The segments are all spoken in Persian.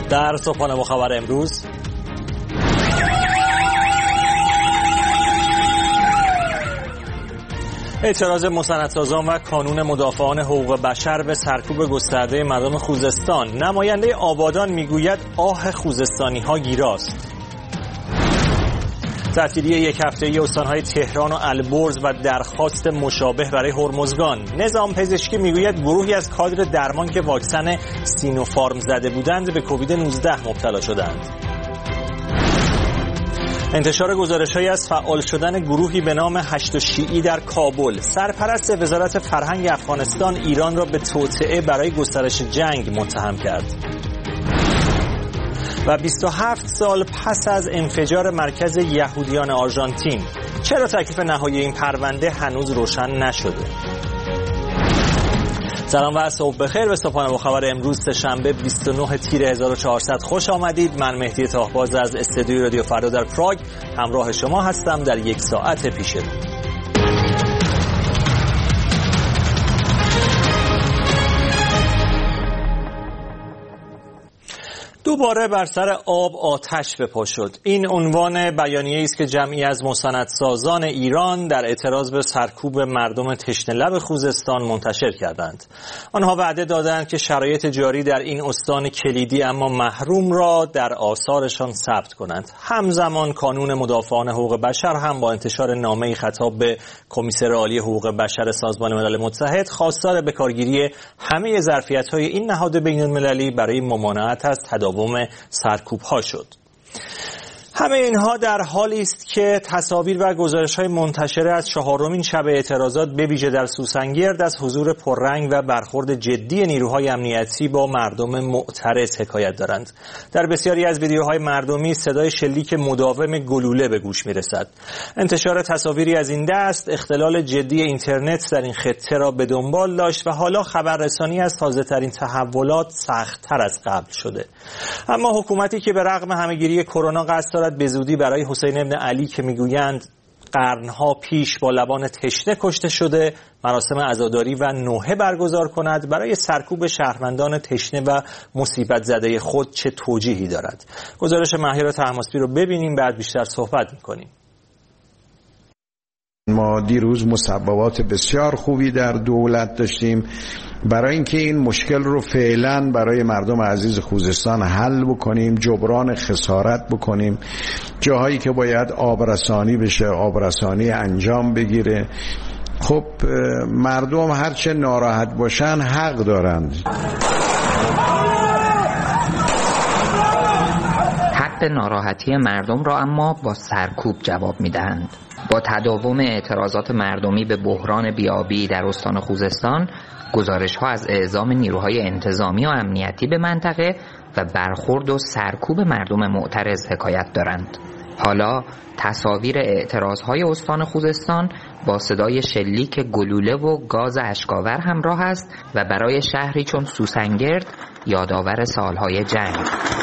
در صبحانه با خبر امروز، اعتراض مستندسازان و کانون مدافعان حقوق بشر به سرکوب گسترده مردم خوزستان. نماینده آبادان میگوید آه خوزستانی‌ها گیراست. تعطیلی یک هفته‌ای استان‌های تهران و البرز و درخواست مشابه برای هرمزگان. نظام پزشکی میگوید گروهی از کادر درمان که واکسن سینوفارم زده بودند به کووید 19 مبتلا شدند. انتشار گزارش‌هایی از فعال شدن گروهی به نام هشت شیعی در کابل. سرپرست وزارت فرهنگ افغانستان ایران را به توطئه برای گسترش جنگ متهم کرد. و 27 سال پس از انفجار مرکز یهودیان آرژانتین، چرا تکلیف نهایی این پرونده هنوز روشن نشده؟ سلام و صبح بخیر. به صبحانه با خبر امروز سه‌شنبه 29 تیر 1400 خوش آمدید. من مهدی تاهباز از استودیوی رادیو فردا در پراگ همراه شما هستم در یک ساعت پیش رو. دوباره بر سر آب آتش به پا شد. این عنوان بیانیه‌ای است که جمعی از مستندسازان ایران در اعتراض به سرکوب مردم تشنه لب خوزستان منتشر کردند. آنها وعده دادند که شرایط جاری در این استان کلیدی اما محروم را در آثارشان ثبت کنند. همزمان کانون مدافعان حقوق بشر هم با انتشار نامه‌ای خطاب به کمیسر عالی حقوق بشر سازمان ملل متحد خواستار بکارگیری همه ظرفیت‌های این نهاد بین‌المللی برای ممانعت از تداوم سرکوب ها شد. همه اینها در حالی است که تصاویر و گزارش‌های منتشره از چهارمین شب اعتراضات به ویژه در سوسنگرد از حضور پررنگ و برخورد جدی نیروهای امنیتی با مردم معترض حکایت دارند. در بسیاری از ویدیوهای مردمی صدای شلیک مداوم گلوله به گوش می‌رسد. انتشار تصاویری از این دست اختلال جدی اینترنت در این خطه را به دنبال داشت و حالا خبررسانی از تازه‌ترین تحولات سخت‌تر از قبل شده. اما حکومتی که به رغم همه‌گیری کرونا قصد دارد به زودی برای حسین ابن علی که میگویند قرنها پیش با لبان تشنه کشته شده مراسم عزاداری و نوحه برگزار کند، برای سرکوب شهروندان تشنه و مصیبت زده خود چه توجیهی دارد؟ گزارش مهیار طهماسبی رو ببینیم، بعد بیشتر صحبت میکنیم. ما دیروز مصوبات بسیار خوبی در دولت داشتیم برای اینکه این مشکل رو فعلا برای مردم عزیز خوزستان حل بکنیم، جبران خسارت بکنیم، جاهایی که باید آبرسانی بشه آبرسانی انجام بگیره. خب مردم هرچه ناراحت باشن حق دارند. حق ناراحتی مردم را اما با سرکوب جواب میدهند. با تداوم اعتراضات مردمی به بحران بیابی در استان خوزستان، گزارش‌ها از اعزام نیروهای انتظامی و امنیتی به منطقه و برخورد و سرکوب مردم معترض حکایت دارند. حالا تصاویر اعتراض‌های استان خوزستان با صدای شلیک گلوله و گاز اشک‌آور همراه است و برای شهری چون سوسنگرد یادآور سالهای جنگ.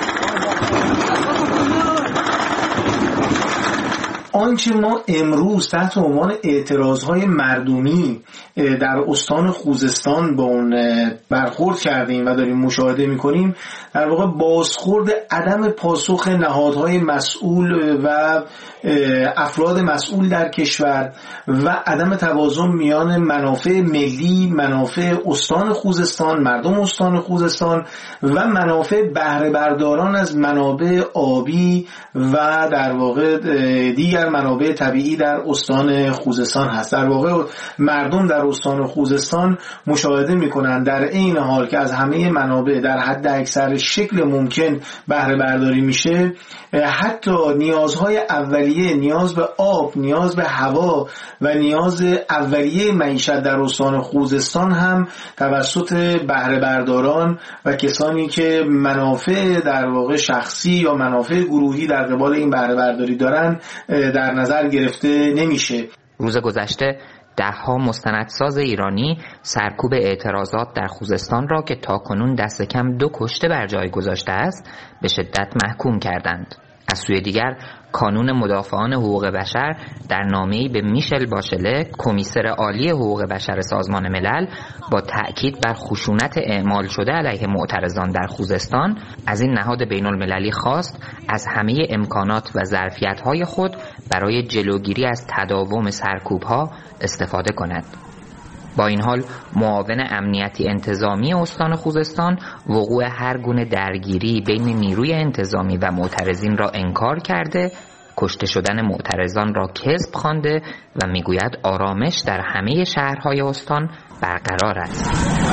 آنچه ما امروز تحت عنوان اعتراضهای مردمی در استان خوزستان با اون برخورد کردیم و داریم مشاهده میکنیم، در واقع بازخورد عدم پاسخ نهادهای مسئول و افراد مسئول در کشور و عدم توازن میان منافع ملی، منافع استان خوزستان، مردم استان خوزستان و منافع بهره برداران از منابع آبی و در واقع دیگر منابع طبیعی در استان خوزستان هست. در واقع مردم در استان خوزستان مشاهده میکنن در این حال که از همه منابع در حد اکثر شکل ممکن بهره برداری میشه، حتی نیازهای اولیه، نیاز به آب، نیاز به هوا و نیاز اولیه معیشت در استان خوزستان هم توسط بهره برداران و کسانی که منافع در واقع شخصی یا منافع گروهی در قبال این بهره برداری دارن در نظر گرفته نمیشه. روز گذشته ده‌ها مستندساز ایرانی سرکوب اعتراضات در خوزستان را که تاکنون دست کم 2 کشته بر جای گذاشته است به شدت محکوم کردند. از سوی دیگر کانون مدافعان حقوق بشر در نامه‌ای به میشل باشله کمیسر عالی حقوق بشر سازمان ملل با تأکید بر خشونت اعمال شده علیه معترضان در خوزستان از این نهاد بین‌المللی خواست از همه امکانات و ظرفیت‌های خود برای جلوگیری از تداوم سرکوب‌ها استفاده کند. با این حال معاون امنیتی انتظامی استان خوزستان وقوع هر گونه درگیری بین نیروی انتظامی و معترضین را انکار کرده، کشته شدن معترضان را کذب خوانده و میگوید آرامش در همه شهرهای استان برقرار است.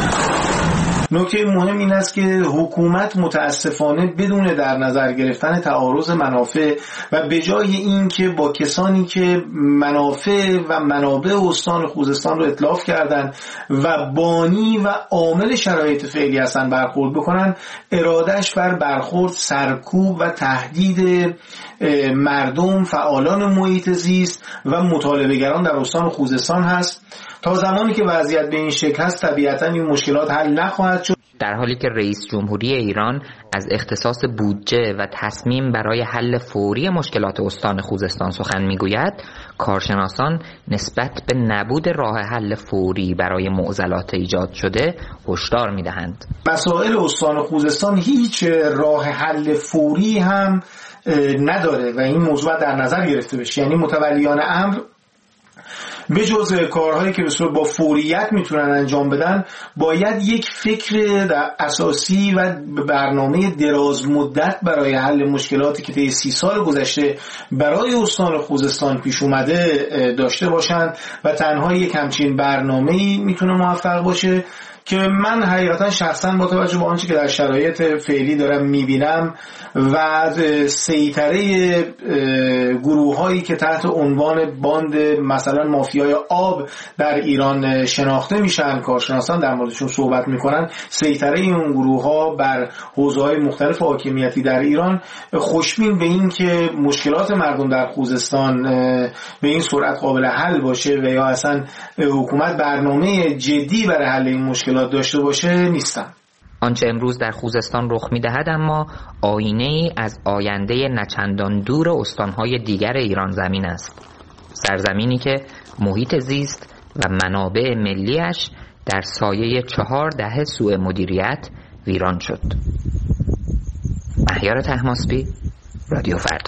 نکته مهم این است که حکومت متاسفانه بدون در نظر گرفتن تعارض منافع و به جای این که با کسانی که منافع و منابع استان خوزستان رو اتلاف کردن و بانی و عامل شرایط فعلی هستن برخورد بکنن، ارادش بر برخورد، سرکوب و تهدید مردم، فعالان محیط زیست و مطالبه‌گران در استان خوزستان هست. تا زمانی که وضعیت به این شکل هست طبیعتاً این مشکلات حل نخواهد شد. در حالی که رئیس جمهوری ایران از اختصاص بودجه و تصمیم برای حل فوری مشکلات استان خوزستان سخن میگوید، کارشناسان نسبت به نبود راه حل فوری برای معضلات ایجاد شده هشدار میدهند. مسائل استان خوزستان هیچ راه حل فوری هم نداره و این موضوع در نظر گرفته بشه. یعنی متولیان امر به جز کارهایی که بسیار با فوریت میتونن انجام بدن، باید یک فکر اساسی و برنامه دراز مدت برای حل مشکلاتی که طی 30 سال گذشته برای استان خوزستان پیش اومده داشته باشن و تنها یک همچین برنامه‌ای میتونه موفق باشه که من حقیقتا شخصا با توجه به آنچه که در شرایط فعلی دارم میبینم و سیطره گروه‌هایی که تحت عنوان باند مثلا مافیای آب در ایران شناخته میشن، کارشناسان در موردشون صحبت میکنن، سیطره این گروه‌ها بر حوزه‌های مختلف حاکمیتی در ایران، خوشبین به این که مشکلات مردم در خوزستان به این سرعت قابل حل باشه و یا اصلا حکومت برنامه جدی برای حل این مشکلات داشته باشه نیستم. آنچه امروز در خوزستان رخ می‌دهد اما آینه‌ای از آینده نچندان دور استان‌های دیگر ایران زمین است. سرزمینی که محیط زیست و منابع ملی‌اش در سایه 4 دهه سوء مدیریت ویران شد. مهیار طهماسبی، رادیو فردا.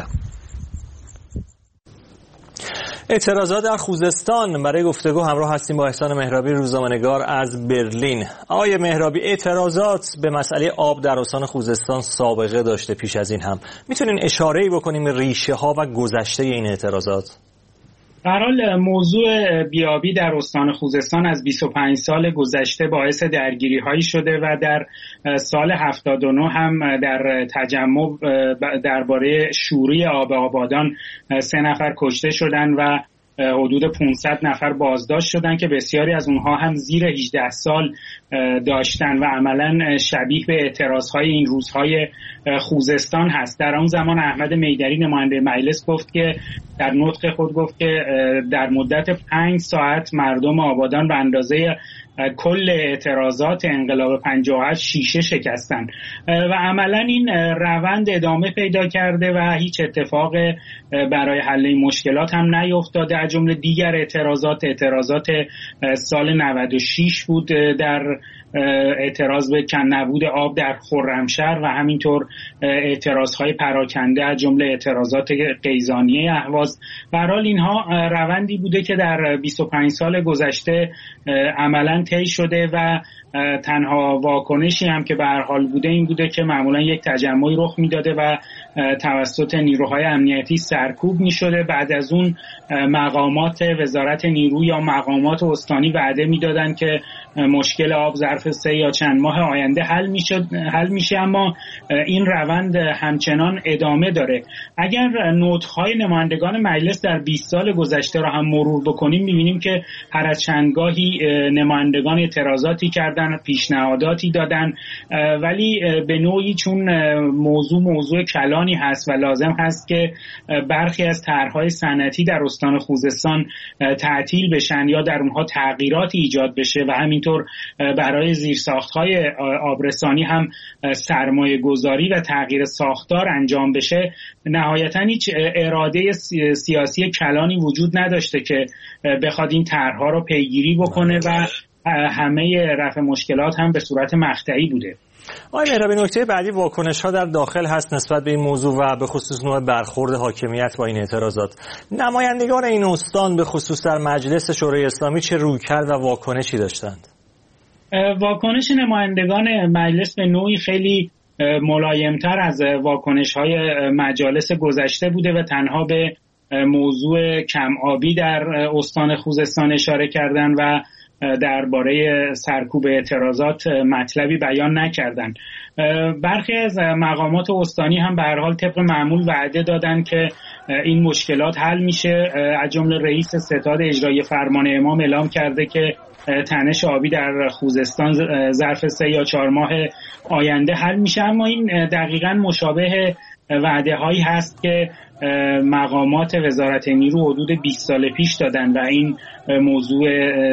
اعتراضات در خوزستان. برای گفتگو همراه هستیم با احسان مهرابی، روزنامه‌نگار از برلین. آقای مهرابی، اعتراضات به مسئله آب در استان خوزستان سابقه داشته پیش از این هم. میتونین اشاره‌ای بکنیم ریشه ها و گذشته این اعتراضات؟ به هر حال موضوع بیابی در استان خوزستان از 25 سال گذشته باعث درگیری‌هایی شده و در سال 79 هم در تجمع درباره شوری آب آبادان 3 نفر کشته شدند و حدود 500 نفر بازداشت شدن که بسیاری از اونها هم زیر 18 سال داشتن و عملاً شبیه به اعتراضهای این روزهای خوزستان هست. در اون زمان احمد میدری نماینده مجلس گفت که در نطق خود گفت که در مدت 5 ساعت مردم آبادان به اندازه کل اعتراضات انقلاب 58 شیشه شکستن و عملا این روند ادامه پیدا کرده و هیچ اتفاق برای حل این مشکلات هم نیفتاده. از جمله دیگر اعتراضات سال 96 بود در اعتراض به کم نبود آب در خرمشهر و همینطور اعتراضهای پراکنده از جمله اعتراضات قیزانیه اهواز. به هر حال اینها روندی بوده که در 25 سال گذشته عملاً طی شده و تنها واکنشی هم که به هر حال بوده این بوده که معمولا یک تجمعی رخ میداده و توسط نیروهای امنیتی سرکوب میشده. بعد از اون مقامات وزارت نیرو یا مقامات استانی وعده میدادن که مشکل آب ظرف 3 یا چند ماه آینده حل میشه، اما این روند همچنان ادامه داره. اگر نطق‌های نمایندگان مجلس در 20 سال گذشته را هم مرور بکنیم می‌بینیم که هر از چندگاهی نمایندگان اعتراضاتی کردن، پیشنهاداتی دادن، ولی به نوعی چون موضوع کلانی هست و لازم هست که برخی از طرح‌های صنعتی در استان خوزستان تعطیل بشن یا در اونها تغییراتی ایجاد بشه و همینطور همینطور برای زیرساخت‌های آبرسانی هم سرمایه گذاری و تغییر ساختار انجام بشه، نهایتاً هیچ اراده سیاسی کلانی وجود نداشته که بخواد این طرح‌ها رو پیگیری بکنه و همه رفع مشکلات هم به صورت مقطعی بوده. آقای مهرابی، نکته بعدی واکنش‌ها در داخل هست نسبت به این موضوع و به خصوص نوع برخورد حاکمیت با این اعتراضات. نمایندگان این استان به خصوص در مجلس شورای اسلامی چه رویکرد و واکنشی داشتند؟ واکنش نمایندگان مجلس به نوعی خیلی ملایمتر از واکنش‌های مجالس گذشته بوده و تنها به موضوع کم آبی در استان خوزستان اشاره کردن و درباره سرکوب اعتراضات مطلبی بیان نکردن. برخی از مقامات استانی هم به هر حال طبق معمول وعده دادن که این مشکلات حل میشه. از جمله رئیس ستاد اجرایی فرمان امام اعلام کرده که تنش آبی در خوزستان ظرف 3 یا 4 ماه آینده حل میشه، اما این دقیقاً مشابه وعده هایی هست که مقامات وزارت نیرو حدود 20 سال پیش دادن و این موضوع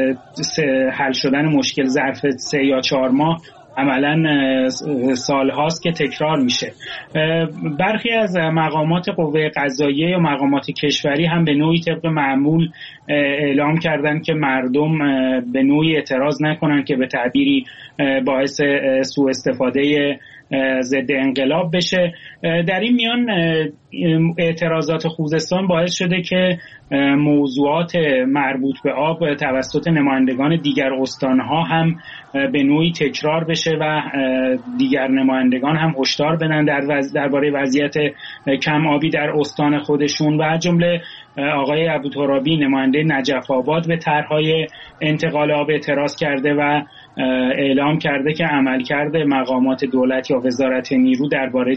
حل شدن مشکل ظرف 3 یا 4 ماه عملاً سال هاست که تکرار میشه. برخی از مقامات قوه قضاییه یا مقامات کشوری هم به نوعی طبق معمول اعلام کردن که مردم به نوعی اعتراض نکنن که به تعبیری باعث سوء استفاده ضد انقلاب بشه. در این میان اعتراضات خوزستان باعث شده که موضوعات مربوط به آب توسط نمایندگان دیگر استانها هم به نوعی تکرار بشه و دیگر نمایندگان هم هشدار بدن درباره وضعیت کم آبی در استان خودشون و از جمله آقای ابوترابی نماینده نجف آباد به طرحهای انتقال آب اعتراض کرده و اعلام کرده که عملکرد مقامات دولت یا وزارت نیرو درباره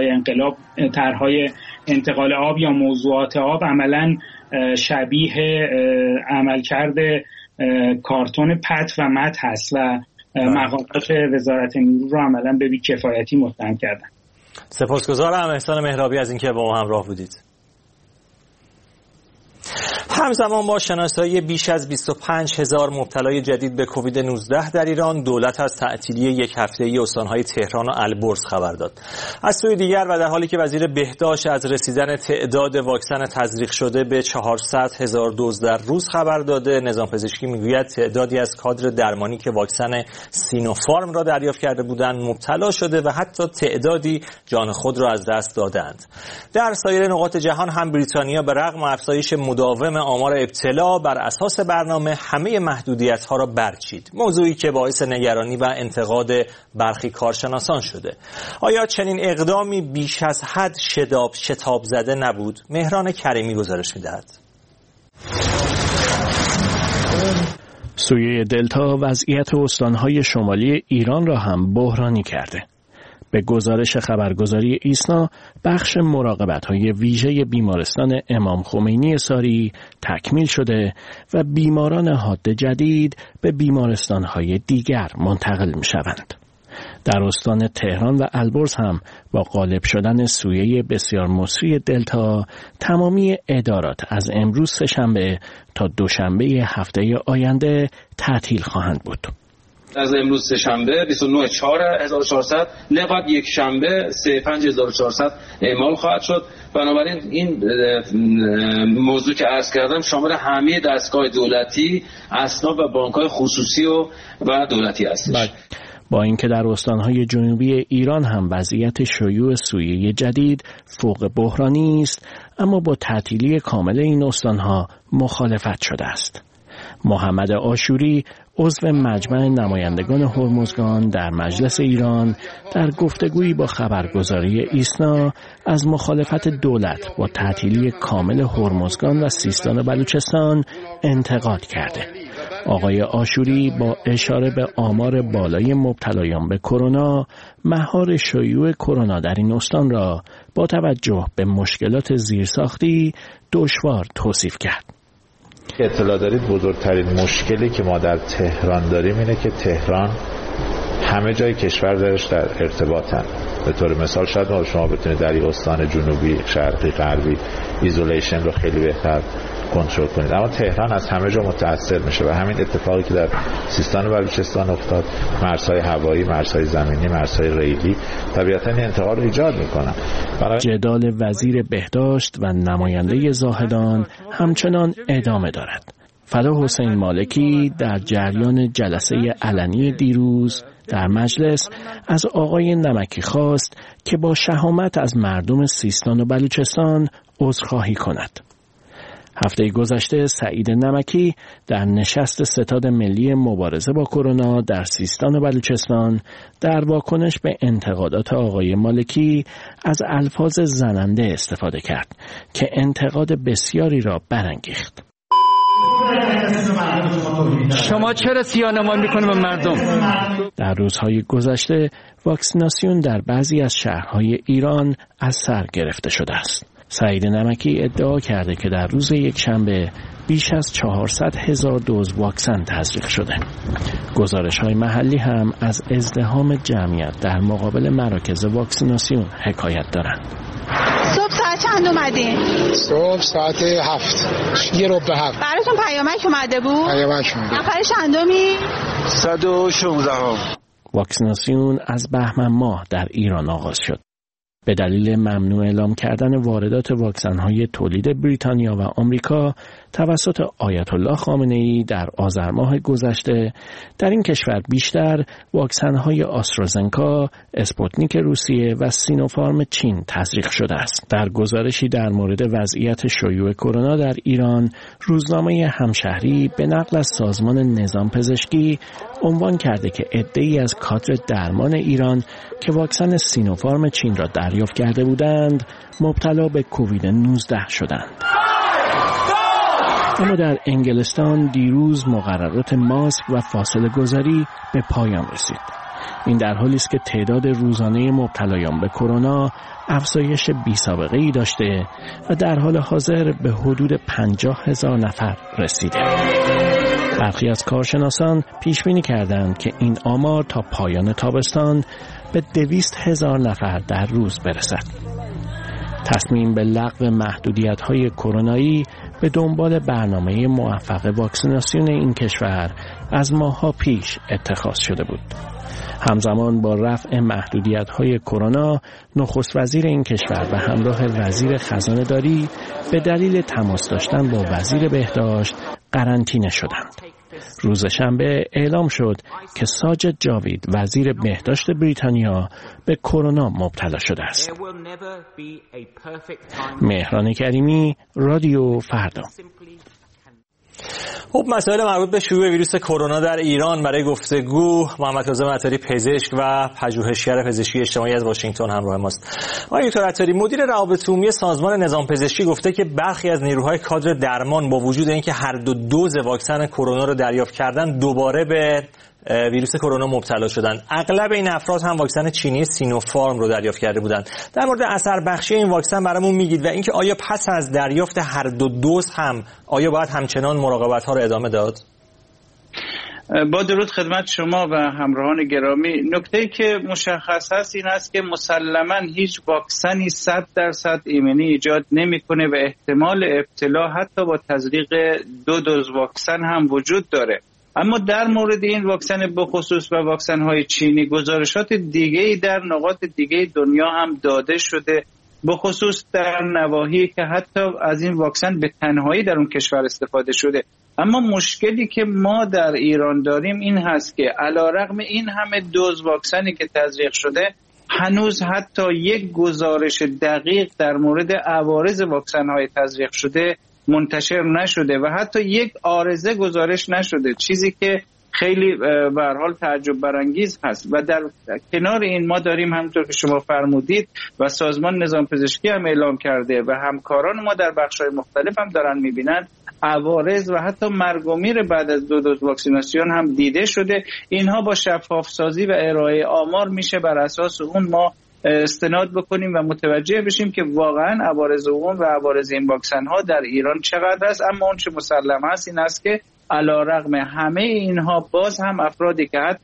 طرحهای انتقال آب یا موضوعات آب عملاً شبیه عملکرد کارتون پت و مت هست و مقامات وزارت نیرو رو عملاً به بی‌کفایتی متهم کردن. سپاسگزارم احسان مهرابی از اینکه با ما همراه بودید. همزمان با شناسایی بیش از 25,000 مبتلای جدید به کووید 19 در ایران، دولت از تعطیلی 1 هفته‌ای استان‌های تهران و البرز خبر داد. از سوی دیگر و در حالی که وزیر بهداشت از رسیدن تعداد واکسن تزریق شده به 400,000 دوز در روز خبر داده، نظام پزشکی میگوید تعدادی از کادر درمانی که واکسن سینوفارم را دریافت کرده بودند مبتلا شده و حتی تعدادی جان خود را از دست دادند. در سایر نقاط جهان هم بریتانیا به رغم افزایش مداوم آمار ابتلا بر اساس برنامه همه محدودیت‌ها را برچید، موضوعی که باعث نگرانی و انتقاد برخی کارشناسان شده. آیا چنین اقدامی بیش از حد شتاب زده نبود؟ مهران کریمی گزارش می‌دهد. سویه دلتا وضعیت استان‌های شمالی ایران را هم بحرانی کرده. به گزارش خبرگزاری ایسنا، بخش مراقبت‌های ویژه بیمارستان امام خمینی ساری تکمیل شده و بیماران حاد جدید به بیمارستان‌های دیگر منتقل می‌شوند. در استان تهران و البرز هم با غالب شدن سویه بسیار مسری دلتا، تمامی ادارات از امروز سه‌شنبه تا دوشنبه هفته آینده تعطیل خواهند بود. از امروز سه‌شنبه 29/4/1400 لغت یک شنبه 3/5/1400 اعمال خواهد شد. بنابراین این موضوع که عرض کردم شامل همه دستگاه دولتی، اسناد و بانک‌های خصوصی و دولتی هستش. با اینکه در استان‌های جنوبی ایران هم وضعیت شیوع سویه جدید فوق بحرانی است، اما با تعطیلی کامل این استان‌ها مخالفت شده است. محمد آشوری، عضو مجمع نمایندگان هرمزگان در مجلس ایران، در گفتگویی با خبرگزاری ایسنا از مخالفت دولت با تعطیلی کامل هرمزگان و سیستان و بلوچستان انتقاد کرده. آقای آشوری با اشاره به آمار بالای مبتلایان به کرونا، مهار شیوع کرونا در این استان را با توجه به مشکلات زیرساختی دشوار توصیف کرد. اطلاع دارید بزرگترین مشکلی که ما در تهران داریم اینه که تهران همه جای کشور درش در ارتباطن. به طور مثال شما بتونید در این استان جنوبی، شرقی، غربی ایزولیشن رو خیلی بهتر کنترل کنید. اما تهران از همه جا متأثر میشه و همین اتفاقی که در سیستان و بلوچستان افتاد، مرزهای هوایی، مرزهای زمینی، مرزهای ریلی، طبیعتاً این انتقال رو ایجاد میکنن. جدال وزیر بهداشت و نماینده زاهدان همچنان ادامه دارد. فدا حسین مالکی در جریان جلسه علنی دیروز در مجلس از آقای نمکی خواست که با شهامت از مردم سیستان و بلوچستان عذرخواهی کند. هفته گذشته سعید نمکی در نشست ستاد ملی مبارزه با کرونا در سیستان و بلوچستان در واکنش به انتقادات آقای مالکی از الفاظ زننده استفاده کرد که انتقاد بسیاری را برانگیخت. شما چرا سیانمان میکنه به مردم؟ در روزهای گذشته واکسیناسیون در بعضی از شهرهای ایران از سر گرفته شده است. سعید نمکی ادعا کرده که در روز یکشنبه بیش از 400,000 دوز واکسن تزریق شده. گزارش‌های محلی هم از ازدحام جمعیت در مقابل مراکز واکسیناسیون حکایت دارند. صبح ساعت چند اومدین؟ صبح ساعت 7. یه رو به 7. براتون پیامک اومده بود؟ پیامک اومده. نفر چندمی؟ 116. واکسیناسیون از بهمن ماه در ایران آغاز شد. به دلیل ممنوع اعلام کردن واردات واکسن‌های تولید بریتانیا و آمریکا توسط آیت الله خامنه‌ای در آذر ماه گذشته، در این کشور بیشتر واکسن‌های آسترازنکا، اسپوتنیک روسیه و سینوفارم چین تزریق شده است. در گزارشی در مورد وضعیت شیوع کرونا در ایران، روزنامه همشهری به نقل از سازمان نظام پزشکی عنوان کرده که عده‌ای از کادر درمان ایران که واکسن سینوفارم چین را دریافت کرده بودند، مبتلا به کووید 19 شدند. اما در انگلستان دیروز مقررات ماسک و فاصله گذاری به پایان رسید. این در حالی است که تعداد روزانه مبتلایان به کرونا افزایش بی‌سابقه‌ای داشته و در حال حاضر به حدود 50,000 نفر رسیده. برخی از کارشناسان پیش بینی کردند که این آمار تا پایان تابستان به 200,000 نفر در روز برسد. تصمیم به لغو محدودیت‌های کرونایی به دنبال برنامه موفق واکسیناسیون این کشور از ماه‌ها پیش اتخاذ شده بود. همزمان با رفع محدودیت‌های کرونا، نخست وزیر این کشور به همراه وزیر خزانه‌داری به دلیل تماس داشتن با وزیر بهداشت قرنطینه شدند. روز شنبه اعلام شد که ساجد جاوید وزیر بهداشت بریتانیا به کرونا مبتلا شده است. مهران کریمی، رادیو فردا. خب مسائل مربوط به شیوع ویروس کرونا در ایران برای گفتگو محمد کاظم عطاری پزشک و پژوهشگر پزشکی اجتماعی از واشنگتن همراه ماست. آقای دکتر عطاری، مدیر روابط عمومی سازمان نظام پزشکی گفته که برخی از نیروهای کادر درمان با وجود اینکه هر دو دوز واکسن کرونا رو دریافت کردن دوباره به ویروس کرونا مبتلا شدند. اغلب این افراد هم واکسن چینی سینوفارم رو دریافت کرده بودند. در مورد اثر بخشی این واکسن برامون میگید و اینکه آیا پس از دریافت هر دو دوز هم آیا باید همچنان مراقبت ها رو ادامه داد؟ با درود خدمت شما و همراهان گرامی، نکته‌ای که مشخص است این است که مسلماً هیچ واکسنی 100% ایمنی ایجاد نمی‌کنه و احتمال ابتلا حتی با تزریق 2 دوز واکسن هم وجود داره. اما در مورد این واکسن به خصوص و واکسن‌های چینی گزارشات دیگه‌ای در نقاط دیگه دنیا هم داده شده، به خصوص در نواحی که حتی از این واکسن به تنهایی در اون کشور استفاده شده. اما مشکلی که ما در ایران داریم این هست که علیرغم این همه دوز واکسنی که تزریق شده، هنوز حتی یک گزارش دقیق در مورد عوارض واکسن‌های تزریق شده منتشر نشده و حتی یک عارضه گزارش نشده، چیزی که خیلی به هر حال تعجب برانگیز هست. و در کنار این ما داریم همونطور که شما فرمودید و سازمان نظام پزشکی هم اعلام کرده و همکاران ما در بخش‌های مختلف هم دارن می‌بینن، عوارض و حتی مرگ و میر بعد از 2 دوز واکسیناسیون هم دیده شده. اینها با شفاف سازی و ارائه آمار میشه بر اساس اون ما استناد بکنیم و متوجه بشیم که واقعا عوارض اون و عوارض این واکسن ها در ایران چقدر است. اما اون چه مسلم است این است که علیرغم همه اینها باز هم افرادی که حتی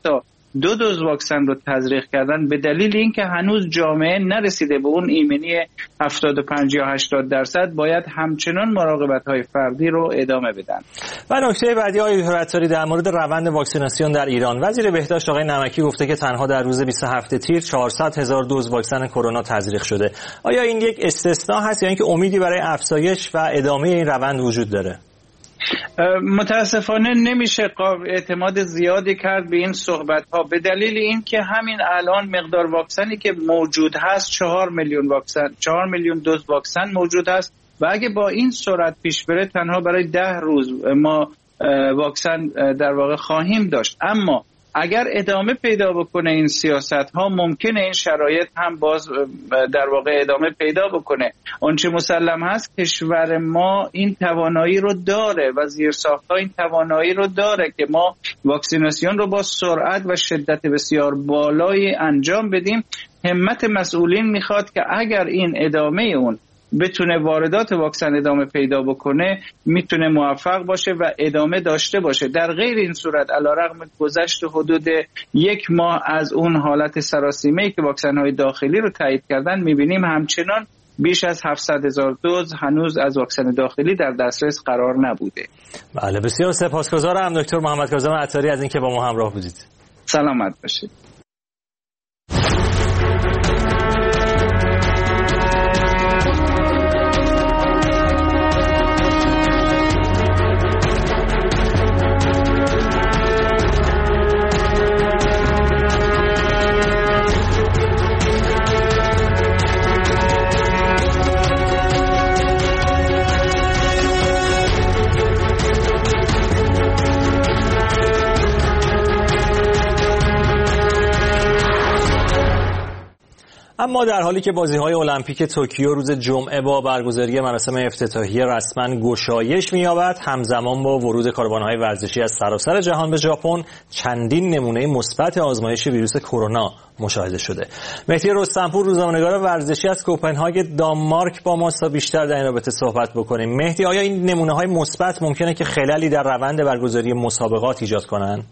2 دوز واکسن رو تزریق کردن به دلیل اینکه هنوز جامعه نرسیده به اون ایمنی 75 یا 80%، باید همچنان مراقبت‌های فردی رو ادامه بدن. و نکته بعدی آقای عطاری در مورد روند واکسیناسیون در ایران، وزیر بهداشت آقای نمکی گفته که تنها در روز 27 تیر 400,000 دوز واکسن کرونا تزریق شده. آیا این یک استثناء هست یا اینکه امیدی برای افزایش و ادامه این روند وجود داره؟ متاسفانه نمیشه اعتماد زیادی کرد به این صحبت ها، به دلیل اینکه همین الان مقدار واکسنی که موجود هست 4 میلیون دوز واکسن موجود هست و اگه با این سرعت پیش بره تنها برای 10 روز ما واکسن در واقع خواهیم داشت. اما اگر ادامه پیدا بکنه این سیاست ها، ممکنه این شرایط هم باز در واقع ادامه پیدا بکنه. آنچه مسلم هست کشور ما این توانایی رو داره و زیرساخت‌ها این توانایی رو داره که ما واکسیناسیون رو با سرعت و شدت بسیار بالایی انجام بدیم. همت مسئولین میخواد که اگر این ادامه اون بتونه واردات واکسن ادامه پیدا بکنه، میتونه موفق باشه و ادامه داشته باشه. در غیر این صورت علیرغم گذشت حدود 1 ماه از اون حالت سراسیمه‌ای که واکسن‌های داخلی رو تایید کردن، میبینیم همچنان بیش از 700,000 دوز هنوز از واکسن داخلی در دسترس قرار نبوده. بله، بسیار سپاسگزارم دکتر محمد کاظم عطاری از اینکه با ما همراه بودید. سلامت باشید. اما در حالی که بازی‌های المپیک توکیو روز جمعه با برگزاری مراسم افتتاحیه رسما گشایش می‌یابد، همزمان با ورود کاروان‌های ورزشی از سراسر جهان به ژاپن چندین نمونه مثبت آزمایش ویروس کرونا مشاهده شده. مهدی رستمپور، روزنامه‌نگار ورزشی از کوپنهاگ دانمارک، با ماست تا بیشتر در این رابطه صحبت بکنیم. مهدی، آیا این نمونه‌های مثبت ممکنه که خللی در روند برگزاری مسابقات ایجاد کنن؟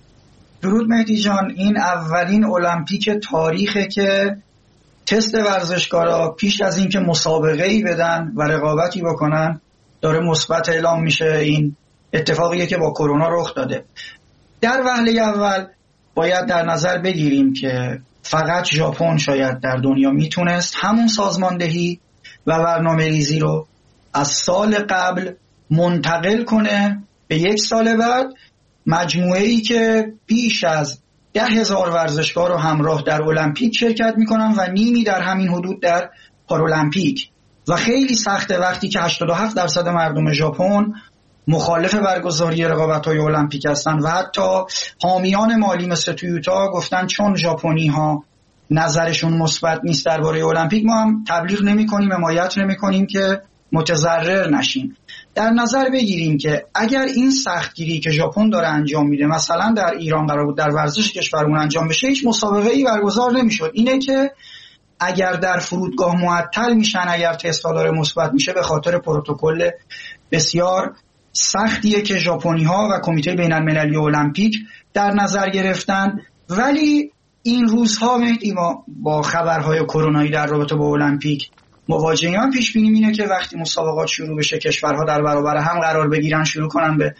درود مهدی جان، این اولین المپیک تاریخه که تست ورزشکارا پیش از اینکه مسابقه‌ای بدن و رقابتی بکنن داره مثبت اعلام میشه. این اتفاقیه که با کرونا رخ داده. در وهله اول باید در نظر بگیریم که فقط ژاپن شاید در دنیا میتونست همون سازماندهی و برنامه‌ریزی رو از سال قبل منتقل کنه به 1 سال بعد. مجموعه‌ای که بیش از 10,000 ورزشکار رو همراه در المپیک شرکت میکنن و نیمی در همین حدود در پارالمپیک. و خیلی سخته وقتی که 87% مردم ژاپن مخالف برگزاری رقابت‌های المپیک هستن و حتی حامیان مالی مثل تویوتا گفتن چون ژاپنی ها نظرشون مثبت نیست درباره المپیک، ما هم تبلیغ نمی‌کنیم، حمایت نمی‌کنیم که متضرر نشیم. در نظر بگیریم که اگر این سختگیری که ژاپن داره انجام میده مثلا در ایران قرار بود در ورزش کشورمون انجام بشه، هیچ مسابقه‌ای برگزار نمیشد. اینه که اگر در فرودگاه معطل میشن، اگر تست داره مثبت میشه، به خاطر پروتکل بسیار سختیه که ژاپنی‌ها و کمیته بین‌المللی المپیک در نظر گرفتن. ولی این روزها ما با خبرهای کرونایی در رابطه با المپیک مواجهیم. من پیش بینیم اینه که وقتی مسابقات شروع بشه کشورها در برابر هم قرار بگیرن، شروع کنن به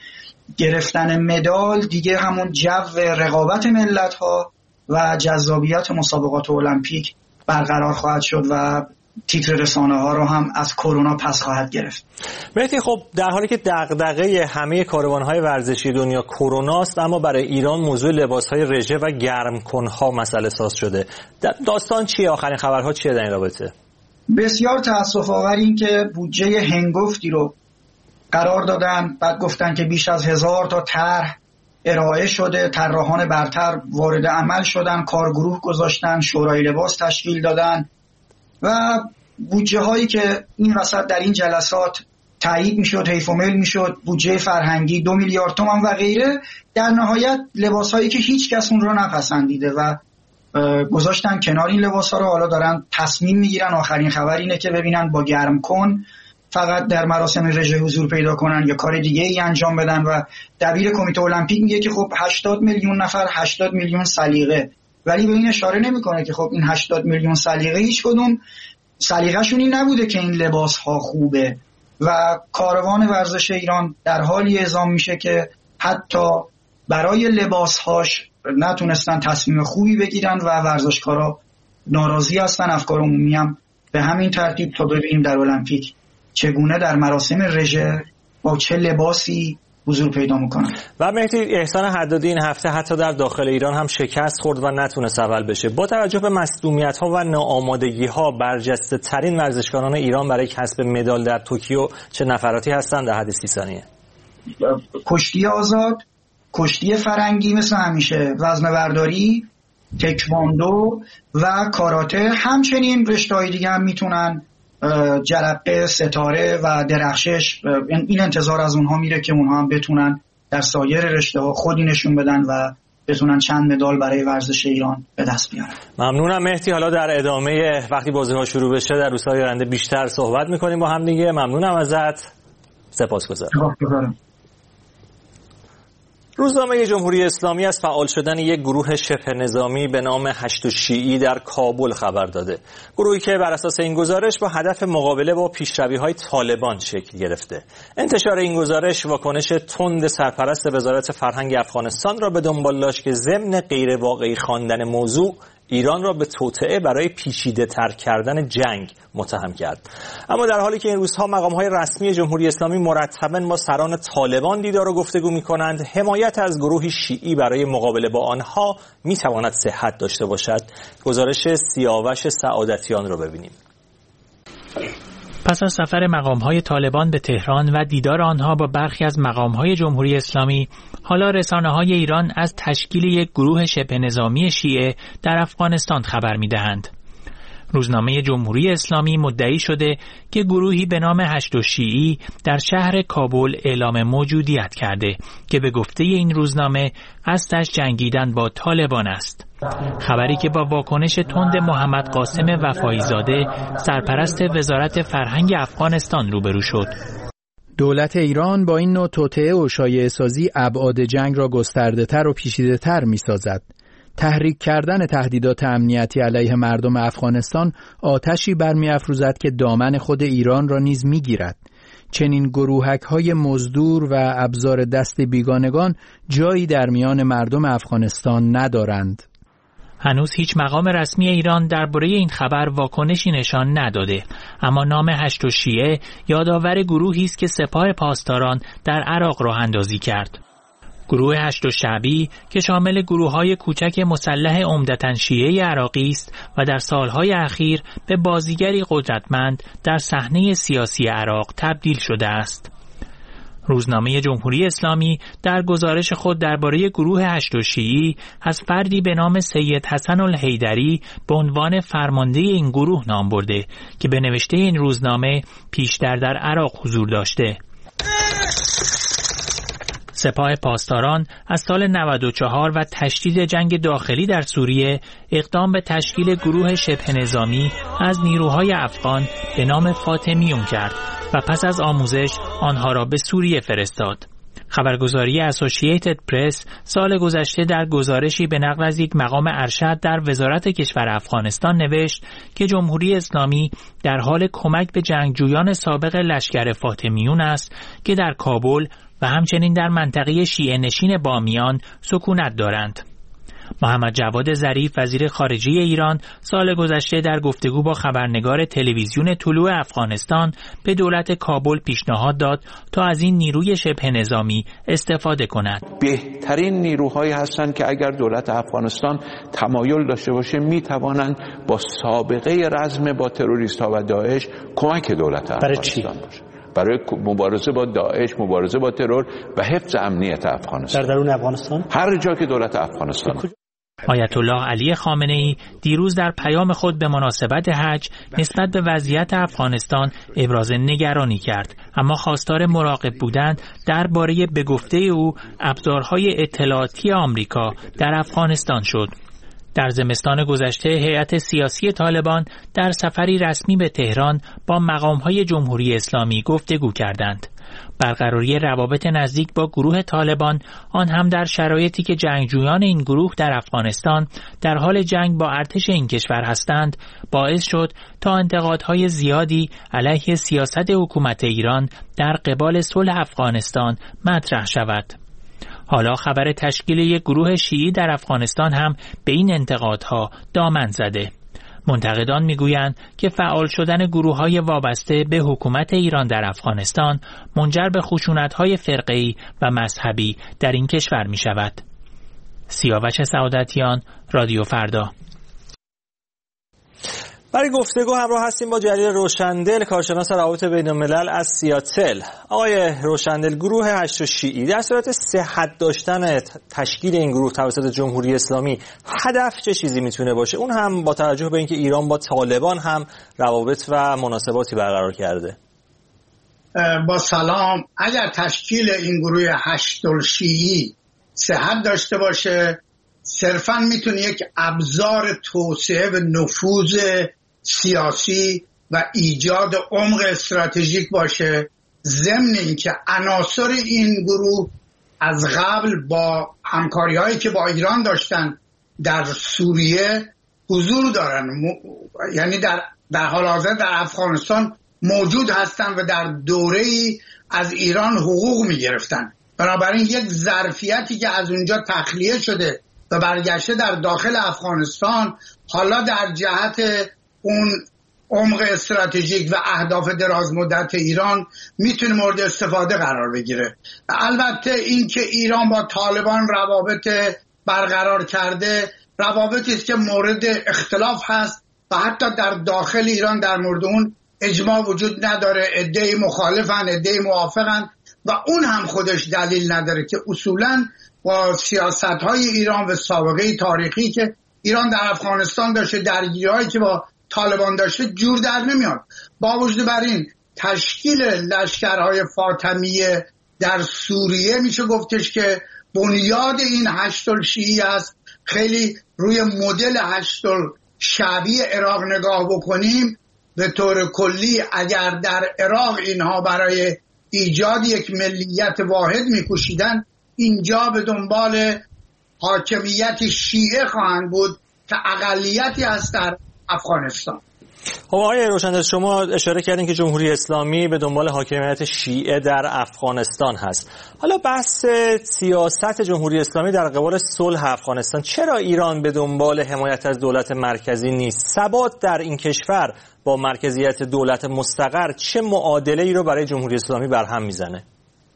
گرفتن مدال، دیگه همون جو رقابت ملت‌ها و جذابیت مسابقات المپیک برقرار خواهد شد و تیتر رسانه‌ها رو هم از کرونا پس خواهد گرفت. مهدی، خب در حالی که دغدغه همه کاروان‌های ورزشی دنیا کروناست، اما برای ایران موضوع لباس‌های رژه و گرمکن‌ها مسئله ساز شده. داستان چیه؟ آخرین خبرها چیه در این رابطه؟ بسیار تأسف آور این که بودجه هنگفتی رو قرار دادن، بعد گفتن که بیش از 1000 تا طرح ارائه شده، طراحان برتر وارد عمل شدن، کارگروه گذاشتن، شورای لباس تشکیل دادن و بودجه هایی که این وسط در این جلسات تایید میشد، حیف و میل میشد، بودجه فرهنگی 2 میلیارد تومان و غیره، در نهایت لباس هایی که هیچ کس اون رو نپسندیده و گذاشتن کنار این لباس ها رو. حالا دارن تصمیم میگیرن. آخرین خبر اینه که ببینن با گرم کن فقط در مراسم رژه حضور پیدا کنن یا کار دیگه ای انجام بدن و دبیر کمیته المپیک میگه که خب 80 میلیون نفر 80 میلیون سلیقه، ولی به این اشاره نمیکنه که خب این 80 میلیون سلیقه هیچ کدوم سلیقه‌شون این نبوده که این لباس ها خوبه و کاروان ورزش ایران در حالی اعزام میشه که حتی برای لباس هاش نتونستن تصمیم خوبی بگیرن و ورزشکارا ناراضی هستن. افکار عمومی هم به همین ترتیب تا ببینیم در المپیک چگونه در مراسم رژه با چه لباسی حضور پیدا میکنن. و مهدی، احسان حدادی این هفته حتی در داخل ایران هم شکست خورد و نتونست اول بشه. با توجه به مصدومیت ها و ناآمادگی ها، برجسته ترین ورزشکاران ایران برای کسب مدال در توکیو چه نفراتی هستند؟ در حد 30 ثانیه. کشتی آزاد، کشتی فرنگی مثل همیشه، وزنه برداری، تکواندو و کاراته، همچنین رشته‌های دیگه هم میتونن، جرقه، ستاره و درخشش. این انتظار از اونها میره که اونها هم بتونن در سایر رشته‌ها خودی نشون بدن و بتونن چند مدال برای ورزش ایران به دست بیارن. ممنونم مهدی. حالا در ادامه وقتی بازی‌ها شروع بشه در روزهای آینده بیشتر صحبت می‌کنیم با هم دیگه. ممنونم ازت. سپاسگزارم. روزنامه جمهوری اسلامی از فعال شدن یک گروه شبه نظامی به نام هشت شیعی در کابل خبر داده. گروهی که بر اساس این گزارش با هدف مقابله با پیشروی‌های طالبان شکل گرفته. انتشار این گزارش واکنش تند سرپرست وزارت فرهنگ افغانستان را به دنبال داشت که ضمن غیر واقعی خواندن موضوع ایران را به توطئه برای پیچیده تر کردن جنگ متهم کرد. اما در حالی که این روزها مقام‌های رسمی جمهوری اسلامی مرتباً با سران طالبان دیدار و گفتگو می‌کنند، حمایت از گروهی شیعی برای مقابله با آنها می‌تواند صحت داشته باشد. گزارش سیاوش سعادتیان را ببینیم. پس از سفر مقام‌های طالبان به تهران و دیدار آنها با برخی از مقام‌های جمهوری اسلامی، حالا رسانه‌های ایران از تشکیل یک گروه شبه نظامی شیعه در افغانستان خبر می‌دهند. روزنامه جمهوری اسلامی مدعی شده که گروهی به نام هشت شیعی در شهر کابل اعلام موجودیت کرده که به گفته این روزنامه قصدش جنگیدن با طالبان است. خبری که با واکنش تند محمد قاسم وفایی‌زاده، سرپرست وزارت فرهنگ افغانستان روبرو شد. دولت ایران با این نوع توطئه و شایعه‌سازی ابعاد جنگ را گسترده‌تر و پیچیده‌تر می‌سازد. تحریک کردن تهدیدات امنیتی علیه مردم افغانستان آتشی برمی‌افروزد که دامن خود ایران را نیز می‌گیرد. چنین گروهک‌های مزدور و ابزار دست بیگانگان جایی در میان مردم افغانستان ندارند. هنوز هیچ مقام رسمی ایران درباره این خبر واکنشی نشان نداده، اما نام هشت شیعه یادآور گروهی است که سپاه پاسداران در عراق راه اندازی کرد. گروه هشت شعبی که شامل گروه‌های کوچک مسلح عمدتاً شیعه عراقی است و در سالهای اخیر به بازیگری قدرتمند در صحنه سیاسی عراق تبدیل شده است. روزنامه جمهوری اسلامی در گزارش خود درباره گروه هشت شیعی از فردی به نام سید حسن الحیدری به عنوان فرمانده این گروه نام برده که به نوشته این روزنامه پیشتر در عراق حضور داشته. سپاه پاسداران از سال 94 و تشدید جنگ داخلی در سوریه اقدام به تشکیل گروه شبه نظامی از نیروهای افغان به نام فاطمیون کرد و پس از آموزش آنها را به سوریه فرستاد. خبرگزاری اسوسییتد پرس سال گذشته در گزارشی به نقل از یک مقام ارشد در وزارت کشور افغانستان نوشت که جمهوری اسلامی در حال کمک به جنگجویان سابق لشکر فاطمیون است که در کابل و همچنین در منطقه شیعه نشین بامیان سکونت دارند. محمد جواد ظریف وزیر خارجه ایران سال گذشته در گفتگو با خبرنگار تلویزیون طلوع افغانستان به دولت کابل پیشنهاد داد تا از این نیروی شبه نظامی استفاده کند. بهترین نیروهایی هستند که اگر دولت افغانستان تمایل داشته باشه میتوانند با سابقه رزم با تروریست‌ها و داعش کمک دولت افغانستان باشه. برای مبارزه با داعش، مبارزه با ترور و حفظ امنیت افغانستان. در درون افغانستان؟ هر جا که دولت افغانستان. آیت الله علی خامنه‌ای دیروز در پیام خود به مناسبت حج نسبت به وضعیت افغانستان ابراز نگرانی کرد، اما خواستار مراقب بودن درباره به گفته او ابزارهای اطلاعاتی آمریکا در افغانستان شد. در زمستان گذشته هیئت سیاسی طالبان در سفری رسمی به تهران با مقام‌های جمهوری اسلامی گفتگو کردند. برقراری روابط نزدیک با گروه طالبان، آن هم در شرایطی که جنگجویان این گروه در افغانستان در حال جنگ با ارتش این کشور هستند، باعث شد تا انتقادهای زیادی علیه سیاست حکومت ایران در قبال صلح افغانستان مطرح شود. حالا خبر تشکیل یک گروه شیعی در افغانستان هم به این انتقادها دامن زده. منتقدان میگویند که فعال شدن گروه‌های وابسته به حکومت ایران در افغانستان منجر به خشونت‌های فرقه‌ای و مذهبی در این کشور می‌شود. سیاوش سعادتیان، رادیو فردا. برای گفتگو همراه هستیم با جلیل روشندل، کارشناس روابط بین‌الملل از سیاتل. آقای روشندل، گروه هشت شیعی در صورت صحت داشتن تشکیل این گروه توسط جمهوری اسلامی هدف چه چیزی میتونه باشه؟ اون هم با توجه به اینکه ایران با طالبان هم روابط و مناسباتی برقرار کرده. با سلام، اگر تشکیل این گروه هشت شیعی صحت داشته باشه، صرفاً میتونه یک ابزار توسعه و نفوذ سیاسی و ایجاد عمق استراتژیک باشه، ضمن اینکه عناصر این گروه از قبل با همکاری‌هایی که با ایران داشتن در سوریه حضور دارن، یعنی در حال حاضر در افغانستان موجود هستن و در دوره‌ای از ایران حقوق می‌گرفتن. بنابراین یک ظرفیتی که از اونجا تخلیه شده و برگشته در داخل افغانستان، حالا در جهت اون عمق استراتژیک و اهداف دراز مدت ایران میتونه مورد استفاده قرار بگیره. البته این که ایران با طالبان روابط برقرار کرده، روابطی است که مورد اختلاف هست و حتی در داخل ایران در مورد اون اجماع وجود نداره. عده‌ای مخالفن، عده‌ای موافقن و اون هم خودش دلیل نداره که اصولاً با سیاست‌های ایران و سابقه تاریخی که ایران در افغانستان داشته، درگیری‌هایی که با طالبان داشته، جور در نمیاد. با وجود بر این تشکیل لشکرهای فاطمیه در سوریه میشه گفتش که بنیاد این هشت شیعی است. خیلی روی مدل هشت شعبی عراق نگاه بکنیم، به طور کلی اگر در عراق اینها برای ایجاد یک ملیت واحد میکوشیدن، اینجا به دنبال حاکمیت شیعه خواهند بود که اقلیتی هست در افغانستان. آقای روشندل، شما اشاره کردین که جمهوری اسلامی به دنبال حاکمیت شیعه در افغانستان هست. حالا بحث سیاست جمهوری اسلامی در قبال صلح افغانستان، چرا ایران به دنبال حمایت از دولت مرکزی نیست؟ ثبات در این کشور با مرکزیت دولت مستقر چه معادله‌ای رو برای جمهوری اسلامی برهم میزنه؟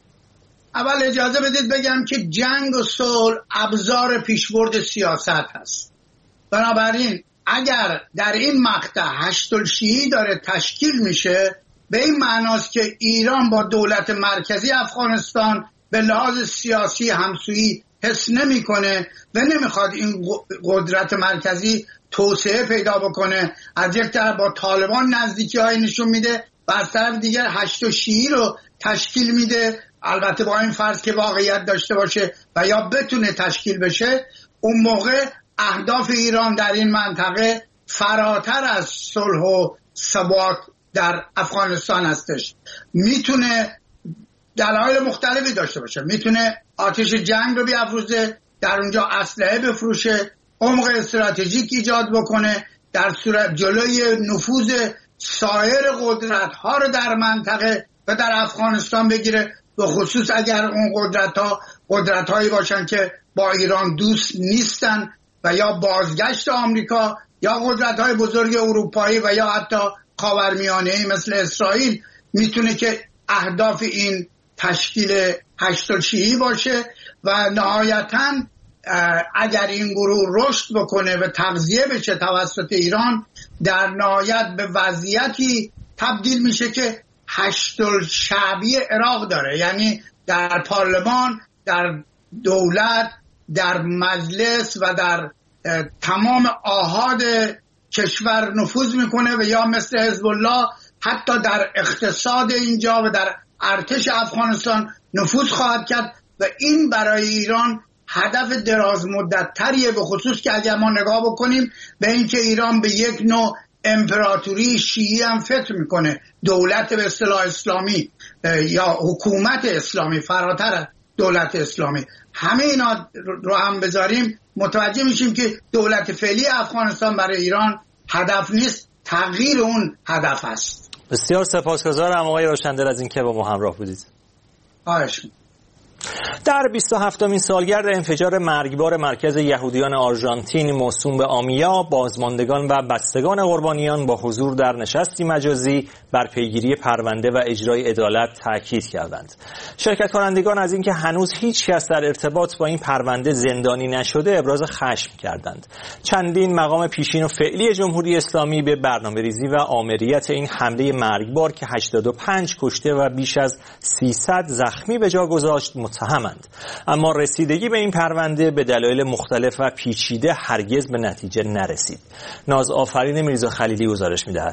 اول اجازه بدید بگم که جنگ و صلح ابزار پیشبرد سیاست هست. بنابراین اگر در این مقطع هشت شیعی داره تشکیل میشه، به این معناست که ایران با دولت مرکزی افغانستان به لحاظ سیاسی همسویی حس نمیکنه و نمیخواد این قدرت مرکزی توسعه پیدا بکنه. از یک طرف با طالبان نزدیکی های نشون میده و از طرف دیگر هشت شیعی رو تشکیل میده، البته با این فرض که واقعیت داشته باشه و یا بتونه تشکیل بشه. اون موقع اهداف ایران در این منطقه فراتر از صلح و ثبات در افغانستان هستش. میتونه دلایل مختلفی داشته باشه، میتونه آتش جنگ رو بیافروزه، در اونجا اسلحه بفروشه، عمق استراتژیک ایجاد بکنه، در صورت جلوی نفوذ سایر قدرت ها رو در منطقه و در افغانستان بگیره، به خصوص اگر اون قدرت هایی باشن که با ایران دوست نیستن و یا بازگشت آمریکا یا قدرت های بزرگ اروپایی و یا حتی خاورمیانه‌ای مثل اسرائیل میتونه که اهداف این تشکیل هشت شیعی باشه و نهایتاً اگر این گروه رشد بکنه و تغذیه بشه توسط ایران، در نهایت به وضعیتی تبدیل میشه که هشت شعبی عراق داره، یعنی در پارلمان، در دولت، در مجلس و در تمام آحاد کشور نفوذ میکنه و یا مثل حزب الله حتی در اقتصاد اینجا و در ارتش افغانستان نفوذ خواهد کرد و این برای ایران هدف دراز مدت تریه، به خصوص که اگر ما نگاه بکنیم به اینکه ایران به یک نوع امپراتوری شیعی هم فکر میکنه، دولت به اصطلاح اسلامی یا حکومت اسلامی فراتر از دولت اسلامی، همه اینا رو هم بذاریم متوجه میشیم که دولت فعلی افغانستان برای ایران هدف نیست، تغییر اون هدف است. بسیار سپاسگزارم آقای روشندل از اینکه با ما همراه بودید. در 27مین سالگرد انفجار مرگبار مرکز یهودیان آرژانتین موسوم به آمیا، بازماندگان و بستگان قربانیان با حضور در نشستی مجازی بر پیگیری پرونده و اجرای عدالت تاکید کردند. شرکت کنندگان از اینکه هنوز هیچ کس در ارتباط با این پرونده زندانی نشده ابراز خشم کردند. چندین مقام پیشین و فعلی جمهوری اسلامی به برنامه‌ریزی و آمریت این حمله مرگبار که 85 کشته و بیش از 300 زخمی به جا گذاشت متهمند، اما رسیدگی به این پرونده به دلایل مختلف و پیچیده هرگز به نتیجه نرسید. نازآفرین میرزا خلیلی گزارش می‌دهد.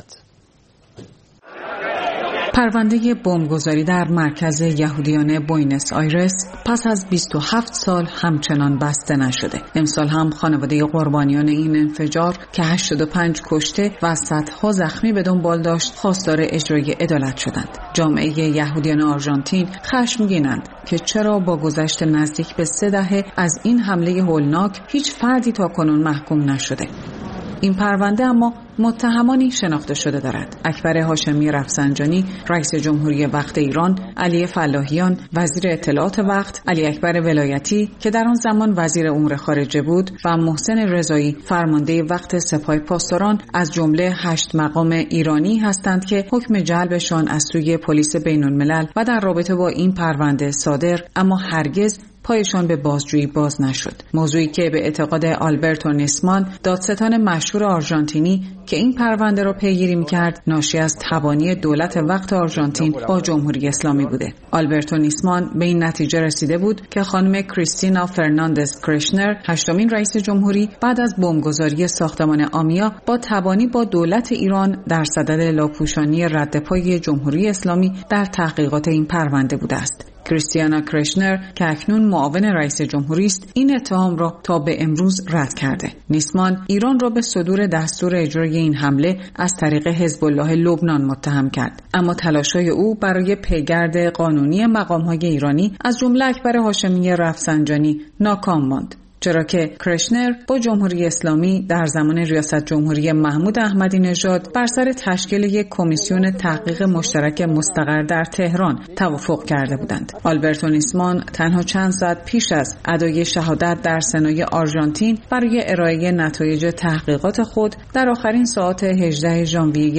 پرونده بمبگذاری در مرکز یهودیان بوینس آیرس پس از 27 سال همچنان بسته نشده. امسال هم خانواده قربانیان این انفجار که 85 کشته و صدها زخمی به دنبال داشت خواستار اجرای عدالت شدند. جامعه یهودیان آرژانتین خشمگینند که چرا با گذشت نزدیک به 3 دهه از این حمله هولناک هیچ فردی تاکنون محکوم نشده. این پرونده اما متهمانی شناخته شده دارد. اکبر هاشمی رفسنجانی رئیس جمهوری وقت ایران، علی فلاحیان وزیر اطلاعات وقت، علی اکبر ولایتی که در آن زمان وزیر امور خارجه بود و محسن رضایی فرمانده وقت سپاه پاسداران از جمله 8 مقام ایرانی هستند که حکم جلبشان از سوی پلیس بین‌الملل و در رابطه با این پرونده صادر، اما هرگز پایشان به بازجویی باز نشد. موضوعی که به اعتقاد آلبرتو نیسمان دادستان مشهور آرژانتینی که این پرونده را پیگیری می‌کرد ناشی از تبانی دولت وقت آرژانتین با جمهوری اسلامی بوده. آلبرتو نیسمان به این نتیجه رسیده بود که خانم کریستینا فرناندز کرشنر، 8مین رئیس جمهوری بعد از بمبگذاری ساختمان آمیا با تبانی با دولت ایران در صدد لاپوشانی ردپای جمهوری اسلامی در تحقیقات این پرونده بوده است. کریستیانا کرشنر که اکنون معاون رئیس جمهوری است این اتهام را تا به امروز رد کرده. نیسمان ایران را به صدور دستور اجرای این حمله از طریق حزب الله لبنان متهم کرد، اما تلاش‌های او برای پیگرد قانونی مقام‌های ایرانی از جمله اکبر هاشمی رفسنجانی ناکام ماند، چرا که کرشنر با جمهوری اسلامی در زمان ریاست جمهوری محمود احمدی نژاد بر سر تشکیل یک کمیسیون تحقیق مشترک مستقر در تهران توافق کرده بودند. آلبرتو نیسمان تنها چند ساعت پیش از ادای شهادت در سنای آرژانتین برای ارائه نتایج تحقیقات خود در آخرین ساعات 18 ژانویه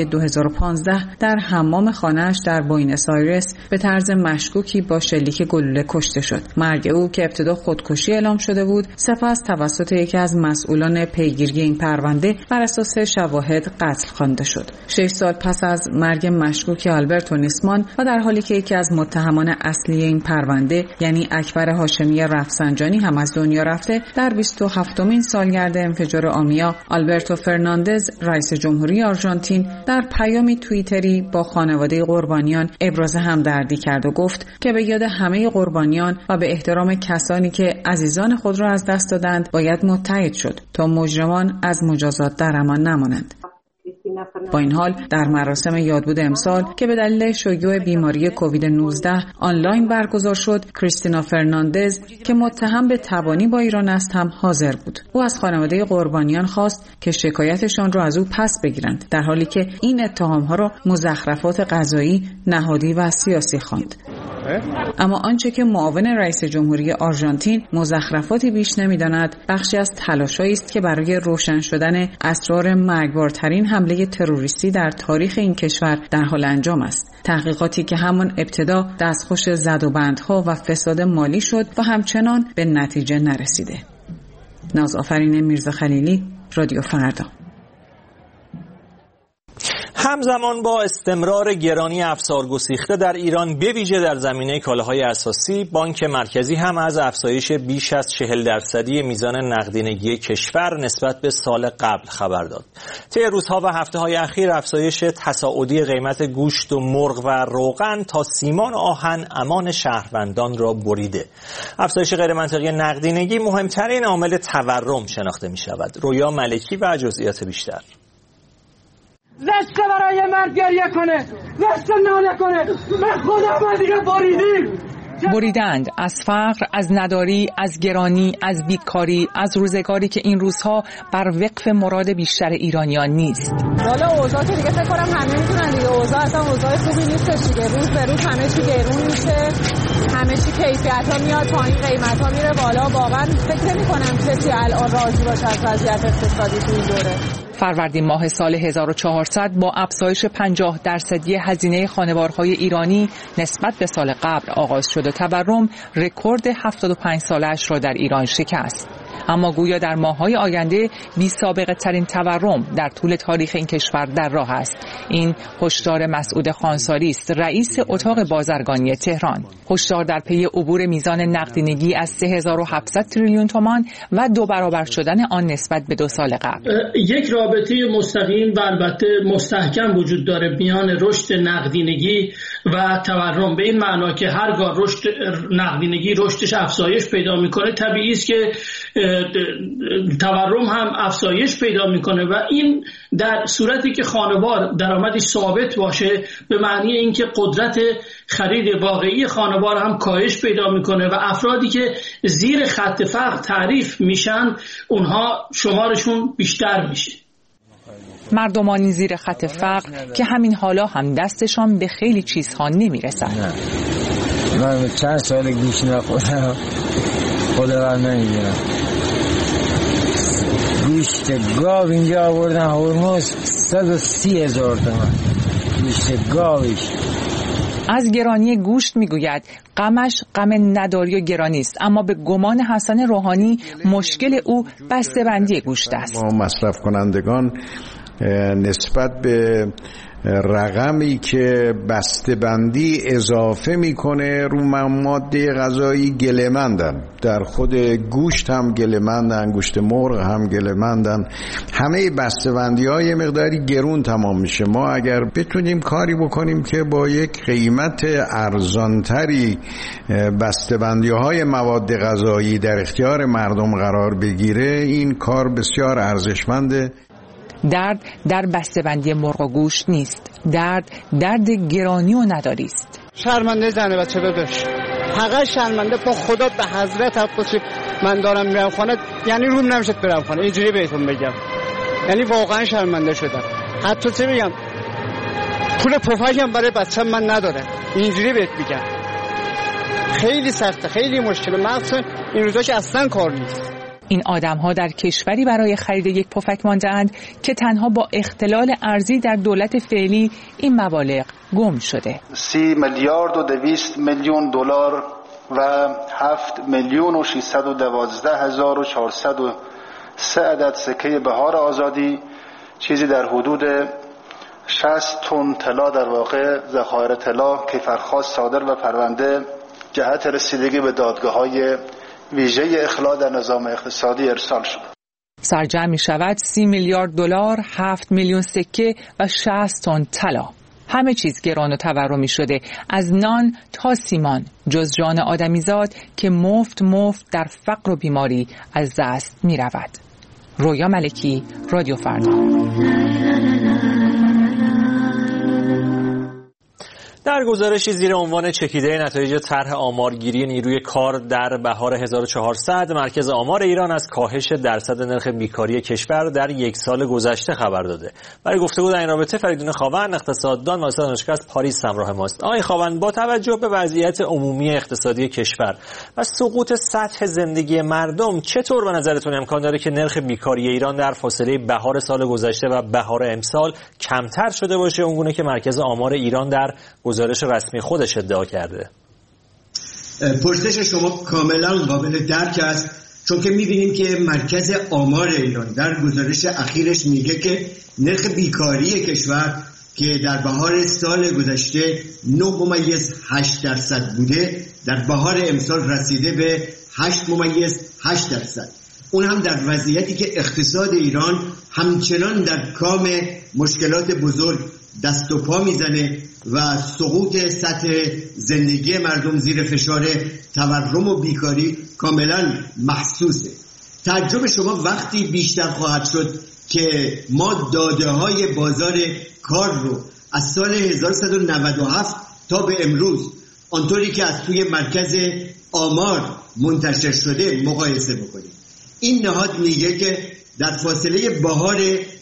2015 در حمام خانه‌اش در بوینس آیرس به طرز مشکوکی با شلیک گلوله کشته شد. مرگ او که ابتدا خودکشی اعلام شده بود، سپس توسط یکی از مسئولان پیگیری این پرونده بر اساس شواهد قتل خوانده شد. 6 سال پس از مرگ مشکوک آلبرتو نیسمان و در حالی که یکی از متهمان اصلی این پرونده یعنی اکبر هاشمی رفسنجانی هم از دنیا رفته، در 27مین سالگرد انفجار آمیا آلبرتو فرناندز رئیس جمهوری آرژانتین در پیامی توییتری با خانواده قربانیان ابراز همدردی کرد و گفت که به یاد همه قربانیان و به احترام کسانی که عزیزان خود را از دست دادند باید متحد شد تا مجرمان از مجازات در امان نمانند. با این حال در مراسم یادبود امسال که به دلیل شیوع بیماری کووید 19 آنلاین برگزار شد، کریستینا فرناندز که متهم به تبانی با ایران است هم حاضر بود. او از خانواده قربانیان خواست که شکایتشان را از او پس بگیرند، در حالی که این اتهام‌ها را مزخرفات قضایی، نهادی و سیاسی خواند. اما آنچه که معاون رئیس جمهوری آرژانتین مزخرفاتی بیش نمی‌داند بخشی از تلاش‌هایی است که برای روشن شدن اسرار مرگبارترین حمله تروریستی در تاریخ این کشور در حال انجام است. تحقیقاتی که همان ابتدا دستخوش زدوبندها و فساد مالی شد و همچنان به نتیجه نرسیده. نازآفرین میرزا خلیلی، رادیو فردا. همزمان با استمرار گرانی افزار گسیخته در ایران به ویژه در زمینه کالاهای اساسی، بانک مرکزی هم از افزایش بیش از 40% میزان نقدینگی کشور نسبت به سال قبل خبر داد. طی روزها و هفته‌های اخیر افزایش تصاعدی قیمت گوشت و مرغ و روغن تا سیمان آهن امان شهروندان را بریده. افزایش غیرمنطقی نقدینگی مهمترین عامل تورم شناخته می شود. رویا ملکی و جزئیات بیشتر. زشته برای من گریه کنه، زشته ناله کنه، من خدا ما دیگه بریدند از فقر، از نداری، از گرانی، از بیکاری، از روزگاری که این روزها بر وقف مراد بیشتر ایرانیان نیست. والا اوضاع که دیگه فکر کنم همه میدونن دیگه، اوضاع اصلا اوضاع خوبی نیست دیگه. روز به روز همه چی گرون میشه، همه چی کیفیت‌ها میاد پایین، قیمت‌ها میره بالا. واقعا فکر نمی‌کنم کسی الان راضی باشه از وضعیت اقتصادی تو این دوره. فروردین ماه سال 1400 با افزایش 50% هزینه خانوارهای ایرانی نسبت به سال قبل آغاز شد و تورم رکورد 75 سالش را در ایران شکست. اما گویا در ماه‌های آینده بی سابقه ترین تورم در طول تاریخ این کشور در راه است. این هشدار مسعود خانساری است، رئیس اتاق بازرگانی تهران. هشدار در پی عبور میزان نقدینگی از 3700 تریلیون تومان و 2 برابر شدن آن نسبت به 2 سال قبل. یک رابطه مستقیم و البته مستحکم وجود داره میان رشد نقدینگی و تورم، به این معنا که هرگاه رشد نقدینگی رشدش افزایش پیدا میکنه، طبیعی است که تورم هم افزایش پیدا میکنه و این در صورتی که خانوار درآمدی ثابت باشه به معنی اینکه قدرت خرید واقعی خانوار هم کاهش پیدا میکنه و افرادی که زیر خط فقر تعریف میشن اونها شمارشون بیشتر میشه. مردمانی زیر خط فقر که همین حالا هم دستشان به خیلی چیزها نمیرسد. من چند سال گوش نخورم، خدا نمیدونم. گوشت گاو اینجا آوردن هرمز 130,000 تومان گوشت گاوش. از گرانی گوشت میگوید غمش غم نداری و گرانی است، اما به گمان حسن روحانی مشکل او بسته‌بندی گوشت است. ما مصرف کنندگان نسبت به رقمی که بسته‌بندی اضافه میکنه رو ماده غذایی گله‌مندن. در خود گوشت هم گله‌مندن، گوشت مرغ هم گله‌مندن. همه بسته‌بندی‌های مقداری گرون تمام میشه. ما اگر بتونیم کاری بکنیم که با یک قیمت ارزانتری بسته‌بندی‌های مواد غذایی در اختیار مردم قرار بگیره، این کار بسیار ارزشمنده. درد در بسته‌بندی مرغ و گوشت نیست، درد گرانی و نداری است. شرمنده زنه بچه داداش، فقط شرمنده. با خدا به حضرت عباسی من دارم میرم خانه، یعنی روم نمیشه برم خانه، اینجوری بهتون بگم، یعنی واقعا شرمنده شدم. حتی چه بگم، پول پفکم برای بچه‌م من نداره، اینجوری بهت میگم. خیلی سخته، خیلی مشکله، مخصوصا این روزا که اصلا کار نیست. این آدم‌ها در کشوری برای خرید یک پفک مانده‌اند که تنها با اختلال ارزی در دولت فعلی این مبالغ گم شده. 30 میلیارد و 200 میلیون دلار و 7 میلیون و 612,403 عدد سکه بهار آزادی، چیزی در حدود 60 تن طلا، در واقع ذخایر طلا کیفرخواست صادر و پرونده جهت رسیدگی به دادگاه‌های ویژه اخلاء در نظام اقتصادی ارسال شد. سرجم می شود 30 میلیارد دلار، 7 میلیون سکه و 60 تن طلا. همه چیز گران و تورمی شده، از نان تا سیمان، جز جان آدمیزاد که مفت در فقر و بیماری از دست می رود. رویا ملکی، رادیو فردا. در گزارشی زیر عنوان چکیده نتایج طرح آمارگیری نیروی کار در بهار 1400 مرکز آمار ایران از کاهش درصد نرخ بیکاری کشور در یک سال گذشته خبر داده. برای گفتگو در این رابطه فریدون خاوند، اقتصاددان و استاد دانشگاه از پاریس همراه ماست. آقای خاوند، با توجه به وضعیت عمومی اقتصادی کشور و سقوط سطح زندگی مردم، چطور به نظرتون امکان داره که نرخ بیکاری ایران در فاصله بهار سال گذشته و بهار امسال کمتر شده باشه اونگونه که مرکز آمار ایران در گزارش رسمی خودش ادعا کرده؟ پرسش شما کاملا قابل درک است، چون که می‌بینیم که مرکز آمار ایران در گزارش اخیرش میگه که نرخ بیکاری کشور که در بهار سال گذشته 9.8% بوده، در بهار امسال رسیده به 8.8%. اون هم در وضعیتی که اقتصاد ایران همچنان در کام مشکلات بزرگ دست و پا میزنه و سقوط سطح زندگی مردم زیر فشار تورم و بیکاری کاملا محسوسه. تعجب شما وقتی بیشتر خواهد شد که ما داده های بازار کار رو از سال 1197 تا به امروز آنطوری که از توی مرکز آمار منتشر شده مقایسه بکنیم. این نهاد میگه که در فاصله بهار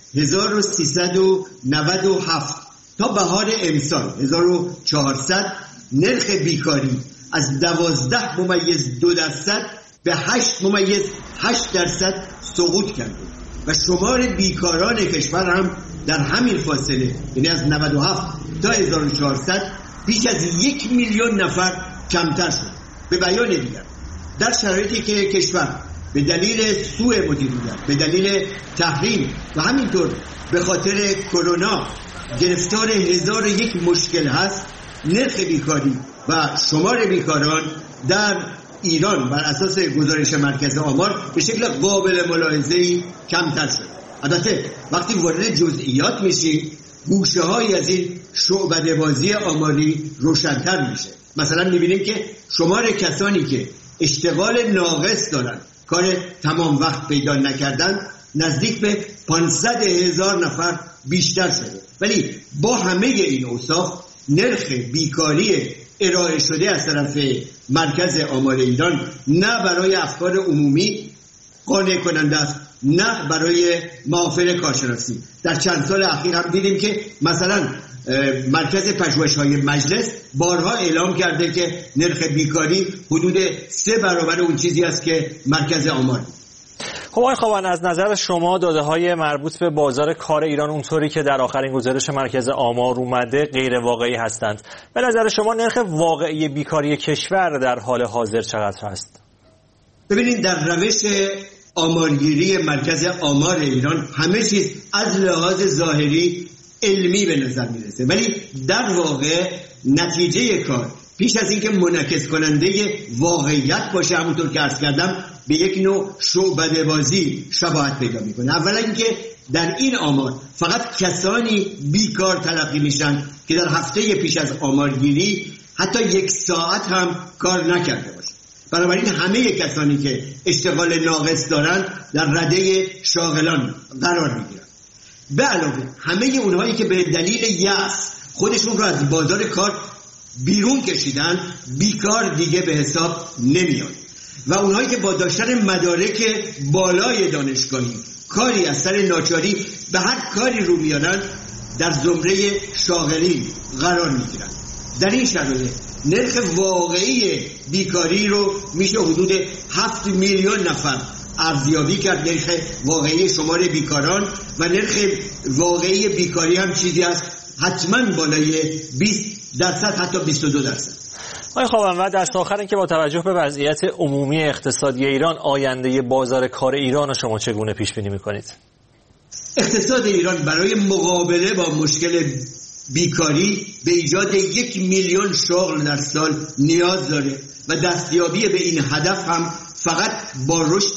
1397 تا بهار امسال 1400 نرخ بیکاری از 12.2% به 8.8% سقوط کرده و شمار بیکاران کشور هم در همین فاصله، یعنی از 97 تا 1400 بیش از 1 میلیون نفر کمتر شد. به بیان دیگر، در شرایطی که کشور به دلیل سوء مدیریت، به دلیل تحریم و همینطور به خاطر کرونا گرفتار 1001 مشکل هست، نرخ بیکاری و شمار بیکاران در ایران بر اساس گزارش مرکز آمار به شکل قابل ملاحظه‌ای کمتر شد. البته وقتی وارد جزئیات میشیم، گوشه‌هایی از این شعبده بازی آماری روشن‌تر میشه. مثلا میبینیم که شمار کسانی که اشتغال ناقص دارن، کار تمام وقت پیدا نکردن، نزدیک به 500,000 نفر بیشتر شده. ولی با همه این اوصاف نرخ بیکاری ارائه شده از طرف مرکز آمار ایران نه برای افکار عمومی قانع کننده است، نه برای محافل کارشناسی. در چند سال اخیر هم دیدیم که مثلا مرکز پژوهش‌های مجلس بارها اعلام کرده که نرخ بیکاری حدود 3 برابر اون چیزی است که مرکز آمار. خب آقای خوان، از نظر شما داده‌های مربوط به بازار کار ایران اونطوری که در آخرین گزارش مرکز آمار اومده غیر واقعی هستند. به نظر شما نرخ واقعی بیکاری کشور در حال حاضر چقدر است؟ ببینید، در روش آمارگیری مرکز آمار ایران همه چیز از لحاظ ظاهری علمی به نظر میرسه، ولی در واقع نتیجه کار پیش از اینکه منعکس کننده واقعیت باشه، همونطور که عرض کردم به یک نوع شعبده بازی شباهت پیدا میکنه. اولا اینکه در این آمار فقط کسانی بیکار تلقی میشن که در هفته پیش از آمارگیری حتی 1 ساعت هم کار نکرده باشه. بنابراین همه کسانی که اشتغال ناقص دارن در رده شاغلان قرار میگیرن. به علاوه همه اونهایی که به دلیل یأس خودشون رو از بازار کار بیرون کشیدن بیکار دیگه به حساب نمیاد و اونهایی که با داشتن مدارک بالای دانشگاهی کاری از سر ناچاری به هر کاری رو میارن در زمره شاغلین قرار میگیرن. در این شرایط نرخ واقعی بیکاری رو میشه حدود 7 میلیون نفر ارزیابی کرد، نرخ واقعی شمار بیکاران، و نرخ واقعی بیکاری هم چیزی است حتما بالای 20% حتی 22%. آقای خواهان، دست آخر این که با توجه به وضعیت عمومی اقتصادی ایران آینده بازار کار ایران رو شما چگونه پیش بینی میکنید؟ اقتصاد ایران برای مقابله با مشکل بیکاری به ایجاد 1 میلیون شغل در سال نیاز داره و دستیابی به این هدف هم فقط با رشد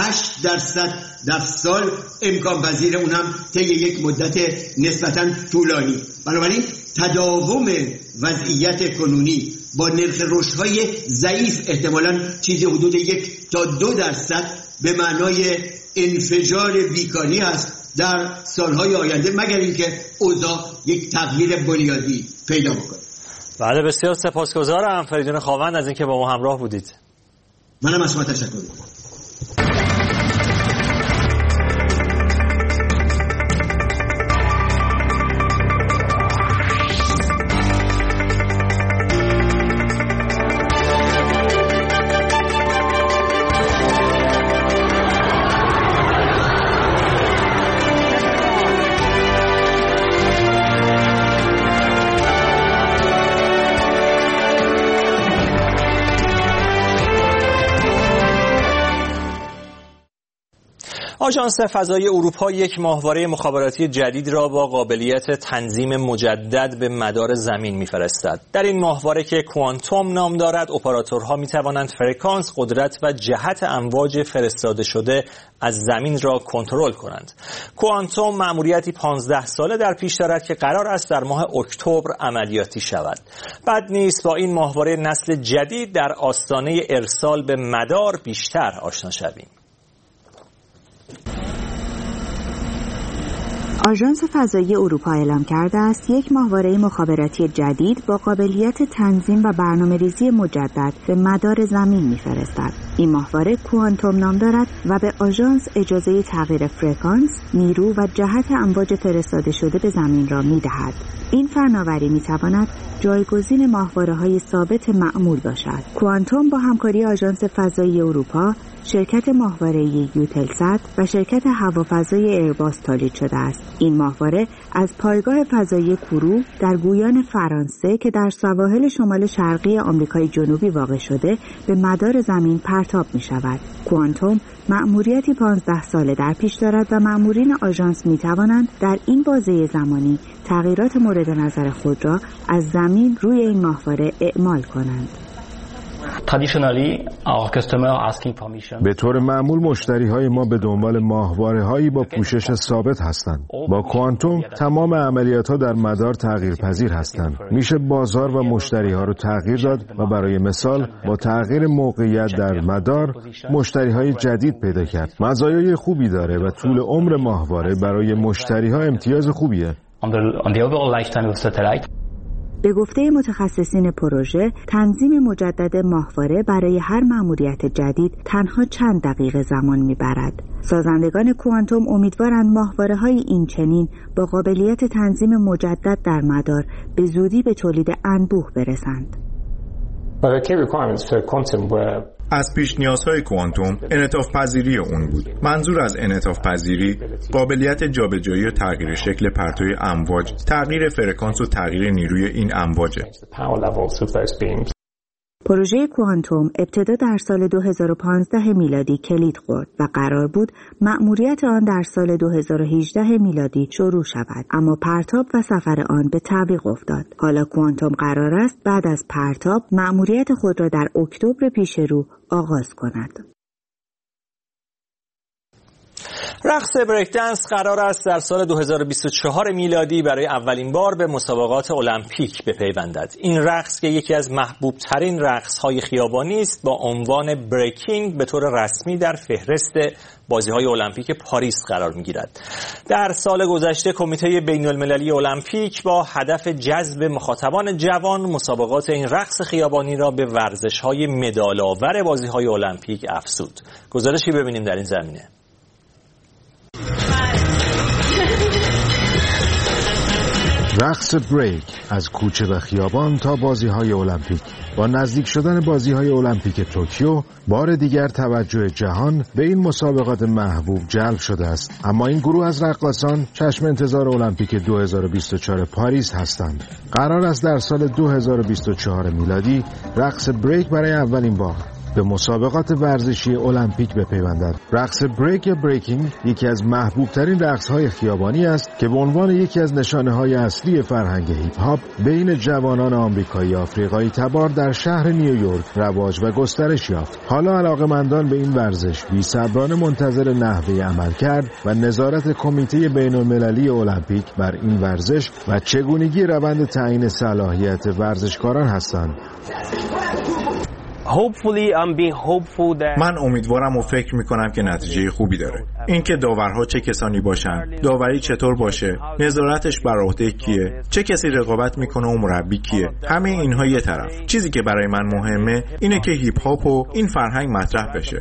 8% در سال امکان پذیر، اون هم طی یک مدت نسبتاً طولانی. بنابراین تداوم وضعیت کنونی با نرخ رشدهای ضعیف احتمالاً چیزی حدود 1 تا 2% به معنای انفجار بیکاری است در سالهای آینده، مگر اینکه اوضاع یک تغییر بنیادی پیدا بکنه. بله، بسیار سپاسگزارم فریدون خاوند از اینکه با ما همراه بودید. منم از شما تشکر می‌کنم. آژانس فضایی اروپا یک ماهواره مخابراتی جدید را با قابلیت تنظیم مجدد به مدار زمین می‌فرستد. در این ماهواره که کوانتوم نام دارد، اپراتورها می‌توانند فرکانس، قدرت و جهت امواج فرستاده شده از زمین را کنترل کنند. کوانتوم مأموریتی 15 ساله در پیش دارد که قرار است در ماه اکتبر عملیاتی شود. بد نیست با این ماهواره نسل جدید در آستانه ارسال به مدار بیشتر آشنا شویم. آژانس فضایی اروپا اعلام کرده است یک ماهواره مخابراتی جدید با قابلیت تنظیم و برنامه‌ریزی مجدد به مدار زمین می‌فرستد. این ماهواره کوانتوم نام دارد و به آژانس اجازه تغییر فرکانس، نیرو و جهت امواج فرستاده شده به زمین را می‌دهد. این فناوری می‌تواند جایگزین ماهواره‌های ثابت معمول باشد. کوانتوم با همکاری آژانس فضایی اروپا، شرکت ماهواره‌ای یوتلسات و شرکت هوافضای ایرباس تولید شده است. این ماهواره از پایگاه فضایی کورو در گویان فرانسه که در سواحل شمال شرقی آمریکای جنوبی واقع شده به مدار زمین پرتاب می شود. کوانتوم مأموریتی 15 ساله در پیش دارد و مأمورین آژانس می توانند در این بازه زمانی تغییرات مورد نظر خود را از زمین روی این ماهواره اعمال کنند. به طور معمول مشتری‌های ما به دنبال ماهواره‌هایی با پوشش ثابت هستند. با کوانتوم تمام عملیات‌ها در مدار تغییرپذیر هستند. میشه بازار و مشتری‌ها رو تغییر داد و برای مثال با تغییر موقعیت در مدار مشتری‌های جدید پیدا کرد. مزایای خوبی داره و طول عمر ماهواره برای مشتری‌ها امتیاز خوبیه. به گفته متخصصین پروژه، تنظیم مجدد ماهواره برای هر مأموریت جدید تنها چند دقیقه زمان میبرد. سازندگان کوانتوم امیدوارند ماهواره‌های این چنین با قابلیت تنظیم مجدد در مدار به زودی به تولید انبوه برسند. از پیش نیازهای کوانتوم انعطاف پذیری اون بود. منظور از انعطاف پذیری قابلیت جابجایی و تغییر شکل پرتوی امواج، تغییر فرکانس و تغییر نیروی این امواجه. پروژه کوانتوم ابتدا در سال 2015 میلادی کلید خورد و قرار بود مأموریت آن در سال 2018 میلادی شروع شود، اما پرتاب و سفر آن به تعویق افتاد. حالا کوانتوم قرار است بعد از پرتاب مأموریت خود را در اکتبر پیش رو آغاز کند. رقص بریک دنس قرار است در سال 2024 میلادی برای اولین بار به مسابقات المپیک بپیوندد. این رقص که یکی از محبوب ترین رقص های خیابانی است با عنوان بریکینگ به طور رسمی در فهرست بازی‌های المپیک پاریس قرار می‌گیرد. در سال گذشته کمیته بین‌المللی المپیک با هدف جذب مخاطبان جوان مسابقات این رقص خیابانی را به ورزش‌های مدال‌آور بازی‌های المپیک افزود. گزارشی ببینیم در این زمینه. رقص بریک از کوچه و خیابان تا بازی‌های المپیک. با نزدیک شدن بازی‌های المپیک توکیو بار دیگر توجه جهان به این مسابقات محبوب جلب شده است. اما این گروه از رقاصان چشم انتظار المپیک 2024 پاریس هستند. قرار است در سال 2024 میلادی رقص بریک برای اولین بار به مسابقات ورزشی المپیک بپیوندد. رقص بریک یا بریکینگ یکی از محبوب ترین رقص‌های خیابانی است که به عنوان یکی از نشانه‌های اصلی فرهنگ هیپ هاپ بین جوانان آمریکایی آفریقایی تبار در شهر نیویورک رواج و گسترش یافت. حالا علاقه‌مندان به این ورزش بی‌صبرانه منتظر نحوه عملکرد و نظارت کمیته بین‌المللی المپیک بر این ورزش و چگونگی روند تعیین صلاحیت ورزشکاران هستند. من امیدوارم و فکر میکنم که نتیجه خوبی داره. اینکه داورها چه کسانی باشن، داوری چطور باشه، نظارتش بر عهده کیه، چه کسی رقابت میکنه و مربی کیه، همه اینها یه طرف. چیزی که برای من مهمه اینه که هیپ هاپ و این فرهنگ مطرح بشه.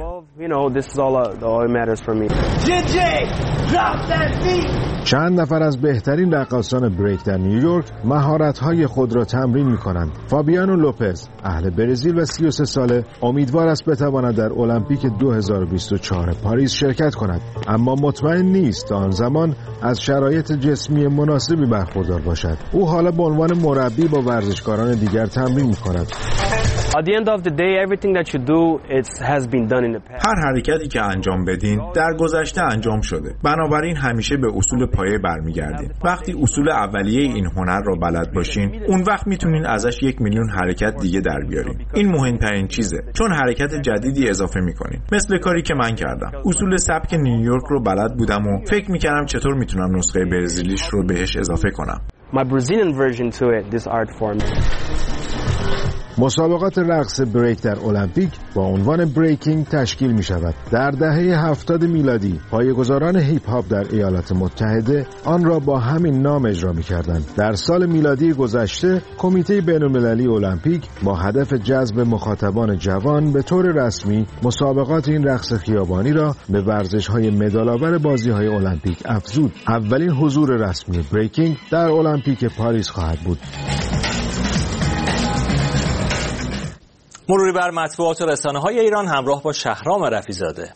چند نفر از بهترین رقاصان بریک در نیویورک مهارت‌های خود را تمرین می‌کنند. فابیانو لوپز، اهل برزیل و 33 ساله، امیدوار است بتواند در المپیک 2024 پاریس شرکت کند، اما مطمئن نیست آن زمان از شرایط جسمی مناسبی برخوردار باشد. او حالا به عنوان مربی با ورزشکاران دیگر تمرین می‌کند. هر حرکتی که انجام بدین در گذشته انجام شده. بنابراین همیشه به اصول پایه برمیگردین. وقتی اصول اولیه این هنر را بلد باشین، اون وقت میتونین ازش 1 میلیون حرکت دیگه در بیارین. این مهمترین چیزه، چون حرکت جدیدی اضافه میکنین. مثل کاری که من کردم. اصول سبک نیویورک رو بلد بودم و فکر میکردم چطور میتونم نسخه برزیلیش رو بهش اضافه کنم. My Brazilian version to it, this art form. مسابقات رقص بریک در المپیک با عنوان بریکینگ تشکیل می شود. در دهه 70 میلادی پایه‌گذاران هیپ هاپ در ایالات متحده آن را با همین نام اجرا می کردند. در سال میلادی گذشته کمیته بین‌المللی المپیک با هدف جذب مخاطبان جوان به طور رسمی مسابقات این رقص خیابانی را به ورزش‌های مدال‌آور بازی‌های المپیک افزود. اولین حضور رسمی بریکینگ در المپیک پاریس خواهد بود. مروری بر مطبوعات و رسانه‌های ایران همراه با شهرام رفیزاده.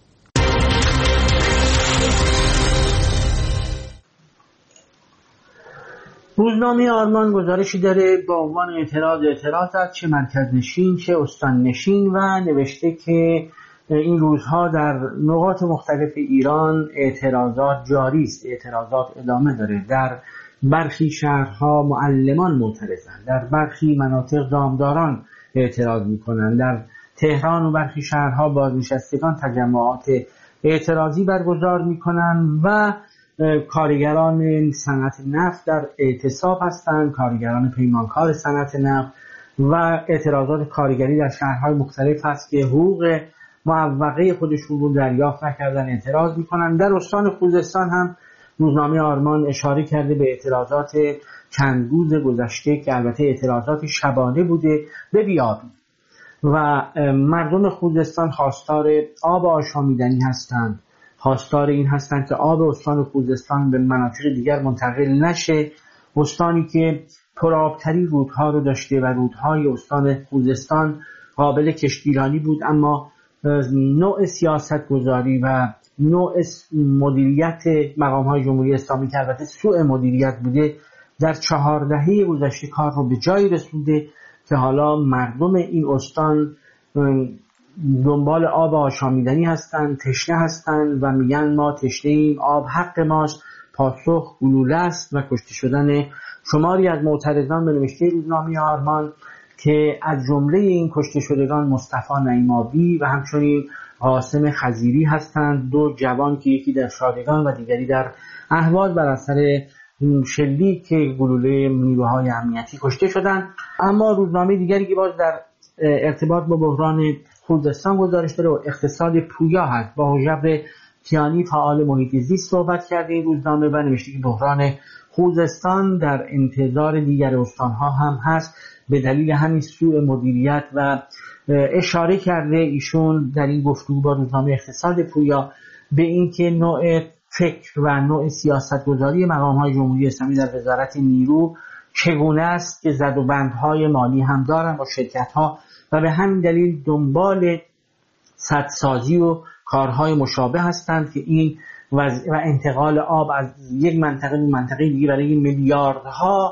روزنامه آرمان گزارشی داره با عنوان اعتراضات چه مرکز نشین چه استان نشین و نوشته که این روزها در نقاط مختلف ایران اعتراضات جاری است. اعتراضات ادامه داره. در برخی شهرها معلمان معترضند، در برخی مناطق دامداران اعتراض میکنن، در تهران و برخی شهرها بازنشستگان تجمعات اعتراضی برگزار میکنن و کارگران صنعت نفت در اعتصاب هستند، کارگران پیمانکار صنعت نفت و اعتراضات کارگری در شهرهای مختلف هست که حقوق معوقه خودشون رو دریافت نکردن اعتراض میکنن. در استان خوزستان هم روزنامه آرمان اشاره کرده به اعتراضات چند روز گذشته که البته اعتراضات شبانه بوده به بیابی و مردم خوزستان خواستار آب آشامیدنی هستند، خواستار این هستند که آب استان خوزستان به مناطق دیگر منتقل نشه. استانی که پرآبترین رودها رو داشته و رودهای استان خوزستان قابل کشتیرانی بود، اما نوع سیاست گذاری و نوع مدیریت مقام‌های جمهوری اسلامی که البته سوء مدیریت بوده در 4 دهه گذشته کار رو به جایی رسونده که حالا مردم این استان دنبال آب آشامیدنی هستند، تشنه هستند و میگن ما تشنه ایم، آب حق ماست. پاسخ گلوله است و کشته شدن شماری از معترضان به نوشته روزنامه آرمان که از جمله این کشته شدگان مصطفی نعیم‌آبی و همچنین قاسم خزیری هستند، 2 جوان که یکی در شادگان و دیگری در اهواز بر اثر شلیک که گلوله نیروهای امنیتی کشته شدند. اما روزنامه دیگری که باز در ارتباط با بحران خوزستان گزارش داره و اقتصاد پویا هست، با حجب کیانی فعال محیط زیست صحبت کرده این روزنامه و نوشته که بحران خوزستان در انتظار دیگر استانها هم هست به دلیل همین سوء مدیریت و اشاره کرده ایشون در این گفتگو با روزنامه اقتصاد پویا به اینکه نوع فکر و نوع سیاستگذاری مقام‌های جمهوری اسلامی در وزارت نیرو چگونه است که زد و بندهای مالی هم دارن با شرکت‌ها و به همین دلیل دنبال سدسازی و کارهای مشابه هستند که این و انتقال آب از یک منطقه به منطقه دیگه برای میلیاردها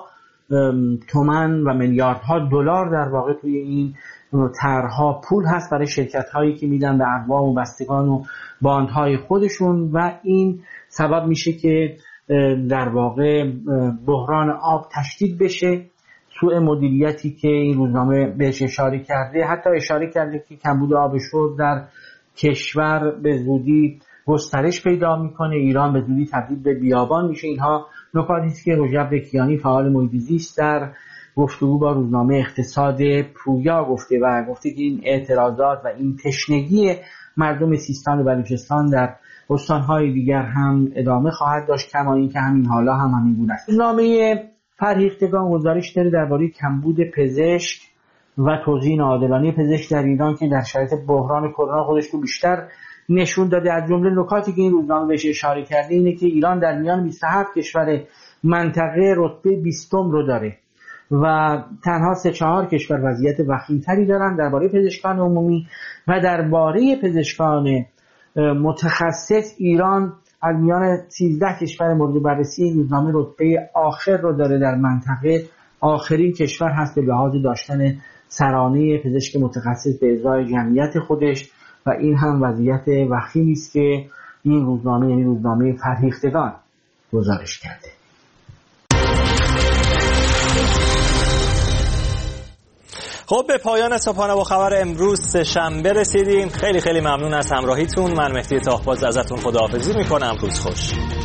تومان و میلیاردها دلار در واقع توی این طرح‌ها پول هست برای شرکت‌هایی که میدن به اقوام و بستگان و باندهای خودشون و این سبب میشه که در واقع بحران آب تشدید بشه. سوء مدیریتی که این روزنامه بهش اشاره کرده، حتی اشاره کرده که کمبود آب شرب در کشور به زودی گسترش پیدا میکنه، ایران به زودی تبدیل به بیابان میشه. اینها نکاتی است که رجب کیانی فعال محیط زیست در گفتگو با روزنامه اقتصاد پویا گفته و گفته که این اعتراضات و این تشنگی مردم سیستان و بلوچستان در استانهای دیگر هم ادامه خواهد داشت، کما اینکه همین حالا هم همین گونه است. روزنامه فرهیختگان گزارش داره درباره کمبود پزشک و توزیع عادلانه پزشک در ایران که در شرایط بحران کرونا خودش رو بیشتر نشون داده. از جمله نکاتی که این روزنامه بهش اشاره کرده اینه که ایران در میان 27 کشور منطقه رتبه 20 رو داره و تنها 3-4 کشور وضعیت وخیم‌تری دارن درباره پزشکان عمومی و درباره پزشکان متخصص. ایران از میان 13 کشور مورد بررسی این روزنامه رتبه آخر رو داره در منطقه آخرین کشور هست به لحاظ داشتن سرانه پزشک متخصص به ازای جمعیت خودش و این هم وضعیت وخیمی است که این روزنامه، یعنی روزنامه فرهیختگان، گزارش کرده. خب به پایان صبحانه با خبر امروز سه‌شنبه رسیدیم. خیلی ممنون از همراهیتون. من مهدی تاهباز ازتون خداحافظی میکنم. روز خوش.